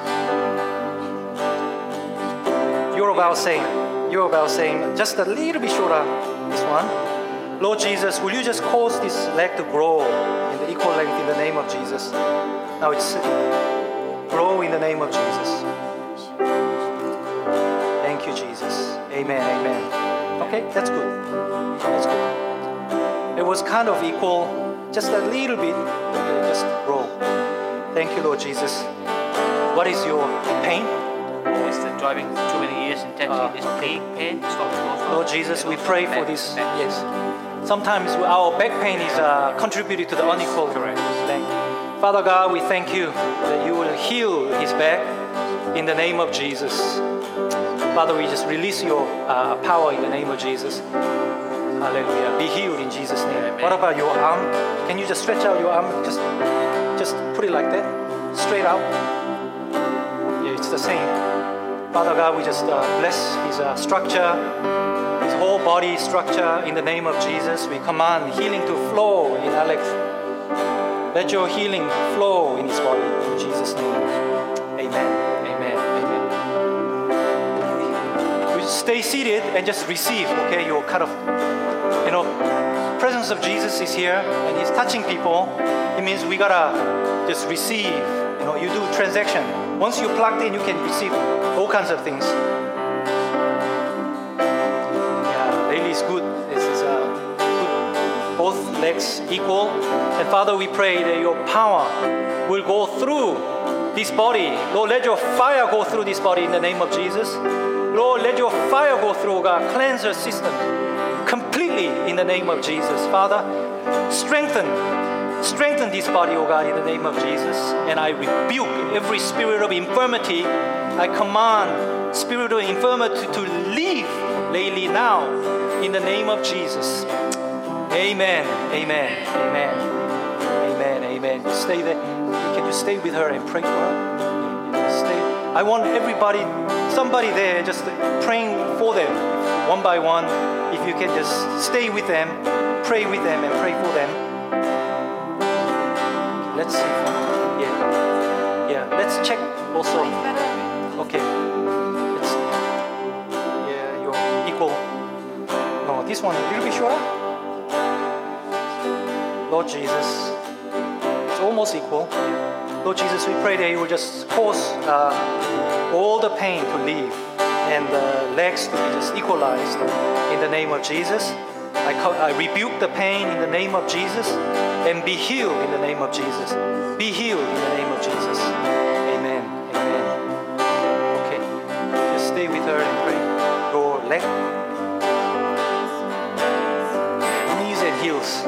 Speaker 1: You're about saying just a little bit shorter. This one. Lord Jesus, will you just cause this leg to grow in the equal length in the name of Jesus? Now it's grow in the name of Jesus. Thank you, Jesus. Amen, amen. Okay, that's good. That's good. It was kind of equal, just a little bit, just grow. Thank you, Lord Jesus. What is your pain?
Speaker 3: It's the driving too many years intensely. This pain stops.
Speaker 1: Lord Jesus, we pray for this. Yes. Sometimes our back pain is contributed to the unequal length. Father God, we thank you that you will heal his back in the name of Jesus. Father, we just release your power in the name of Jesus. Hallelujah. Be healed in Jesus' name. Amen. What about your arm? Can you just stretch out your arm? Just put it like that. Straight out. Yeah, it's the same. Father God, we just bless his structure, his whole body structure in the name of Jesus. We command healing to flow in Alex. Let your healing flow in his body in Jesus' name. Amen. Amen. Amen. You stay seated and just receive. Okay, you're kind of, presence of Jesus is here and he's touching people. It means we gotta just receive. You do transaction. Once you're plugged in, you can receive all kinds of things. Yeah, really is good. This is good. Both legs equal. And Father, we pray that your power will go through this body. Lord, let your fire go through this body in the name of Jesus. Lord, let your fire go through, God. Cleanse your system completely in the name of Jesus. Father, strengthen this body, oh God, in the name of Jesus. And I rebuke every spirit of infirmity. I command spirit of infirmity to leave lately now in the name of Jesus. Amen. Amen. Amen. Amen. Amen. Stay there. Can you stay with her and pray for her? Stay. I want somebody there, just praying for them one by one. If you can just stay with them, pray with them and pray for them. Let's see. Yeah. Let's check also. Okay. Let's see. Yeah, you're equal. No, this one a little bit shorter. Lord Jesus, it's almost equal. Lord Jesus, we pray that you will just cause all the pain to leave and the legs to be just equalized in the name of Jesus. I rebuke the pain in the name of Jesus and be healed in the name of Jesus. Be healed in the name of Jesus. Amen. Amen. Okay. Just stay with her and pray. Your leg, knees and heels.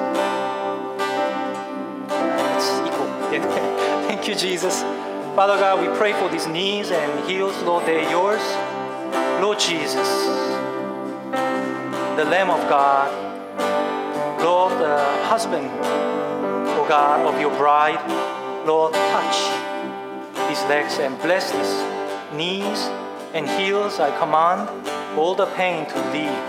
Speaker 1: It's equal. Yeah. Thank you, Jesus. Father God, we pray for these knees and heels. Lord, they're yours. Lord Jesus, the Lamb of God, Lord, the husband, oh God, of your bride, Lord, touch these legs and bless these knees and heels. I command all the pain to leave.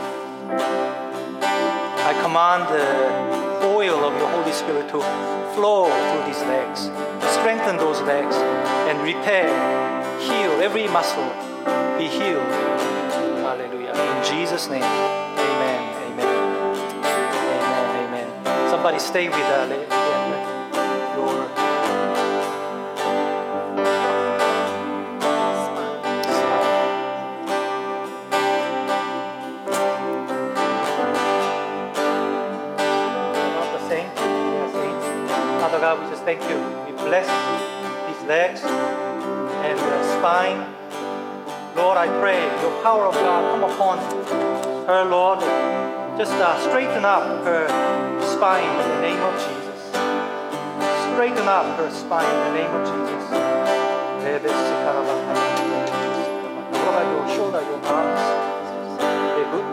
Speaker 1: I command the oil of your Holy Spirit to flow through these legs, strengthen those legs, and repair, heal every muscle. Be healed. Hallelujah. In Jesus' name. Amen. Amen. Amen. Amen. Somebody stay with your not the same. Father God, we just thank you. We bless these legs and the spine. Lord, I pray your power of God come upon her, Lord. Just straighten up her spine in the name of Jesus. Straighten up her spine in the name of Jesus. What about your shoulder, your arms? They're good.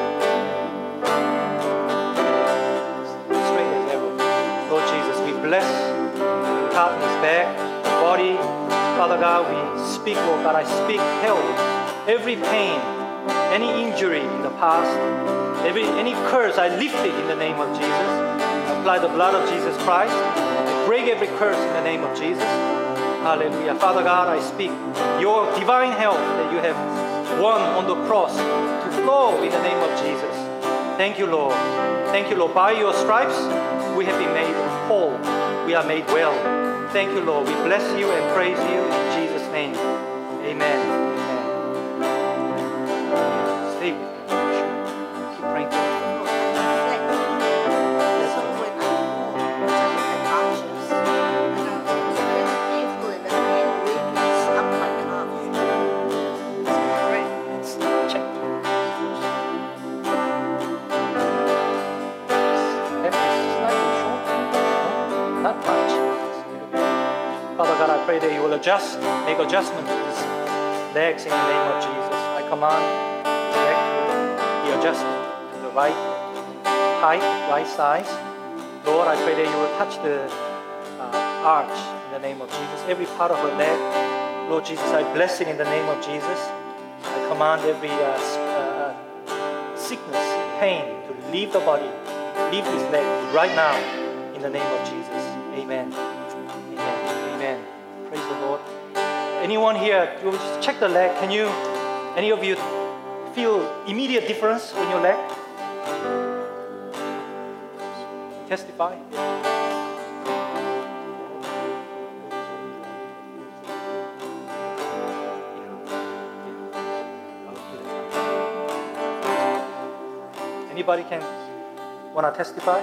Speaker 1: Straight as ever. Lord Jesus, we bless the top of his back, the body. Father God, we speak, Lord God, I speak health, every pain, any injury in the past, any curse, I lift it in the name of Jesus. Apply the blood of Jesus Christ. I break every curse in the name of Jesus. Hallelujah. Father God, I speak your divine health that you have won on the cross to flow in the name of Jesus. Thank you, Lord. Thank you, Lord. By your stripes, we have been made whole. We are made well. Thank you, Lord. We bless you and praise you in Jesus' name. Amen. Amen. Stay with me. Keep praying for me.
Speaker 4: So when I conscious, and I was very painful in the hand, weakness up my calf.
Speaker 1: Great. Let's check. Left is slightly short. No, not much. Father God, I pray that you will make adjustment to these legs in the name of Jesus. I command the leg to be adjusted to the right height, right size. Lord, I pray that you will touch the arch in the name of Jesus. Every part of her leg, Lord Jesus, I bless it in the name of Jesus. I command every sickness, pain to leave the body, leave this leg right now in the name of Jesus. Amen. Amen. Praise the Lord. Anyone here, you will just check the leg. Can you, any of you feel immediate difference on your leg? Testify. Anybody can want to testify?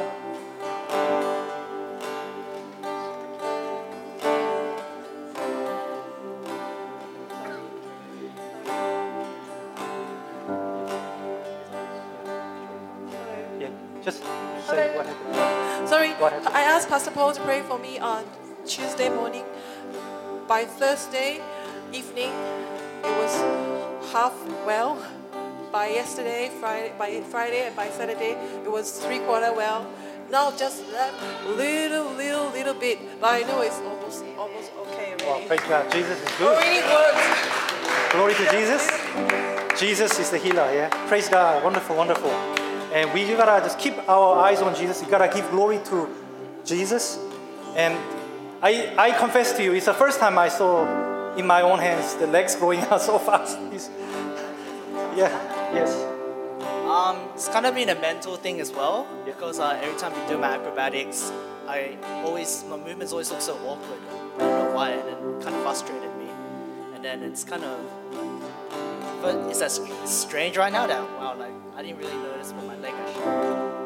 Speaker 1: Just say what happened.
Speaker 5: Sorry,
Speaker 1: What happened?
Speaker 5: I asked Pastor Paul to pray for me on Tuesday morning. By Thursday evening, it was half well. By yesterday, Friday, and by Saturday, it was 3/4 well. Now just that little bit, but I know it's almost okay
Speaker 1: Wow,
Speaker 5: already.
Speaker 1: praise God. Jesus is good.
Speaker 5: Already works.
Speaker 1: Glory to Jesus. Jesus is the healer, yeah? Praise God. Wonderful, wonderful. And we gotta just keep our eyes on Jesus. You gotta give glory to Jesus. And I confess to you, it's the first time I saw in my own hands the legs growing out so fast. Yeah, yes.
Speaker 6: It's kind of been a mental thing as well,
Speaker 1: Yeah.
Speaker 6: because every time we do my acrobatics, my movements always look so awkward. I don't know why, and it kind of frustrated me. And then it's kind of, but it's that strange right now that wow, like I didn't really notice what my leg actually.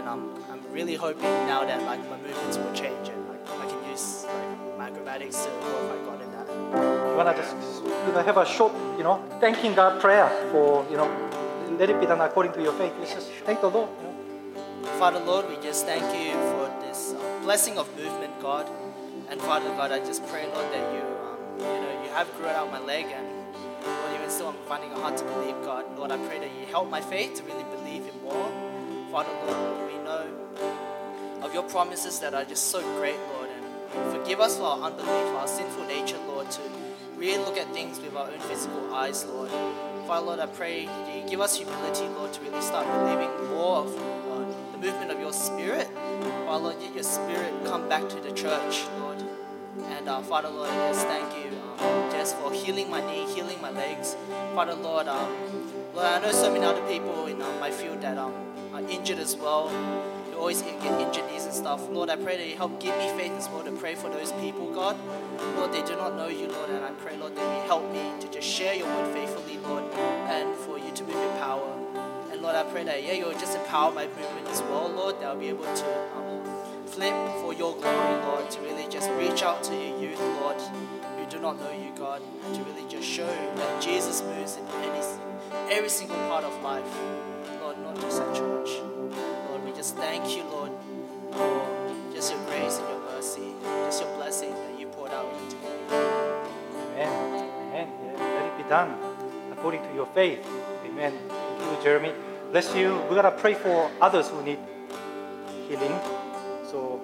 Speaker 6: I'm really hoping now that like my movements will change and like I can use like my acrobatics to glorify God in that.
Speaker 1: You wanna just have a short, thanking God prayer for, let it be done according to your faith. Let's just thank the Lord.
Speaker 6: Father Lord, we just thank you for this blessing of movement, God. And Father God, I just pray, Lord, that you have grown out my leg, and Lord, even still I'm finding it hard to believe, God. Lord, I pray that you help my faith to really believe in more. Father Lord, we know of your promises that are just so great, Lord, and forgive us for our unbelief, our sinful nature, Lord, to really look at things with our own physical eyes, Lord. Father Lord, I pray that you give us humility, Lord, to really start believing more of the movement of your Spirit. Father Lord, let your Spirit come back to the church, Lord. And Father Lord, I just thank you just for healing my knee, healing my legs. Father Lord, Lord, I know so many other people in my field that are injured as well. You always get injured knees and stuff. Lord, I pray that you help give me faith as well to pray for those people, God. Lord, they do not know you, Lord, and I pray, Lord, that you help me to just share your word faithfully, Lord, and for you to move in power. And Lord, I pray that, you'll just empower my movement as well, Lord, that I'll be able to flip for your glory, Lord, to really just reach out to your youth, Lord, who do not know you, God, and to really just show that Jesus moves in every single part of life, Lord, not just at church. Lord, we just thank you, Lord, for just your grace and your mercy, just your blessing that you poured out into me.
Speaker 1: Amen. Amen. Yeah, let it be done according to your faith. Amen. Thank you, Jeremy. Bless you. We're going to pray for others who need healing. So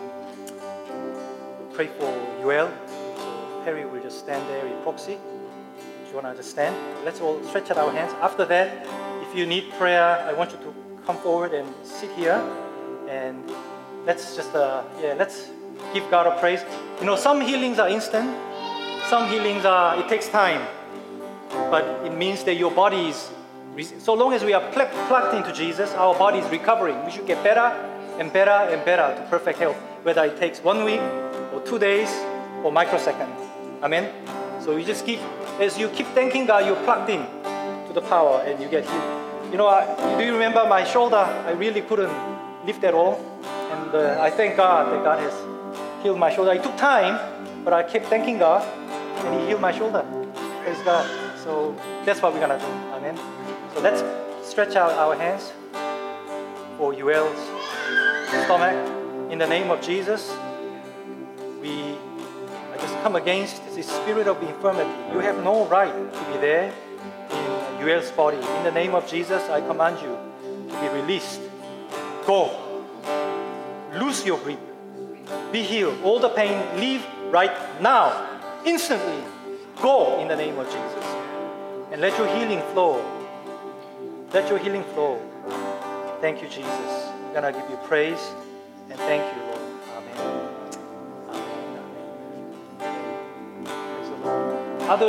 Speaker 1: we'll pray for Yuel. So Perry will just stand there in proxy. Do you want to just stand? Let's all stretch out our hands. After that, if you need prayer, I want you to come forward and sit here. And let's just, let's give God a praise. Some healings are instant. Some healings it takes time. But it means that your body is, so long as we are plugged into Jesus, our body is recovering. We should get better and better and better to perfect health, whether it takes 1 week or 2 days or microsecond. Amen? So you just as you keep thanking God, you're plugged in to the power and you get healed. Do you remember my shoulder? I really couldn't lift at all. And I thank God that God has healed my shoulder. It took time, but I kept thanking God and He healed my shoulder. Praise God. So that's what we're going to do. Amen. So let's stretch out our hands for Yuel's stomach. In the name of Jesus, I just come against this spirit of infirmity. You have no right to be there in Yuel's body. In the name of Jesus, I command you to be released. Go. Loose your grip. Be healed. All the pain, leave right now. Instantly. Go in the name of Jesus. And let your healing flow. Let your healing flow. Thank you, Jesus. We're going to give you praise and thank you, Lord.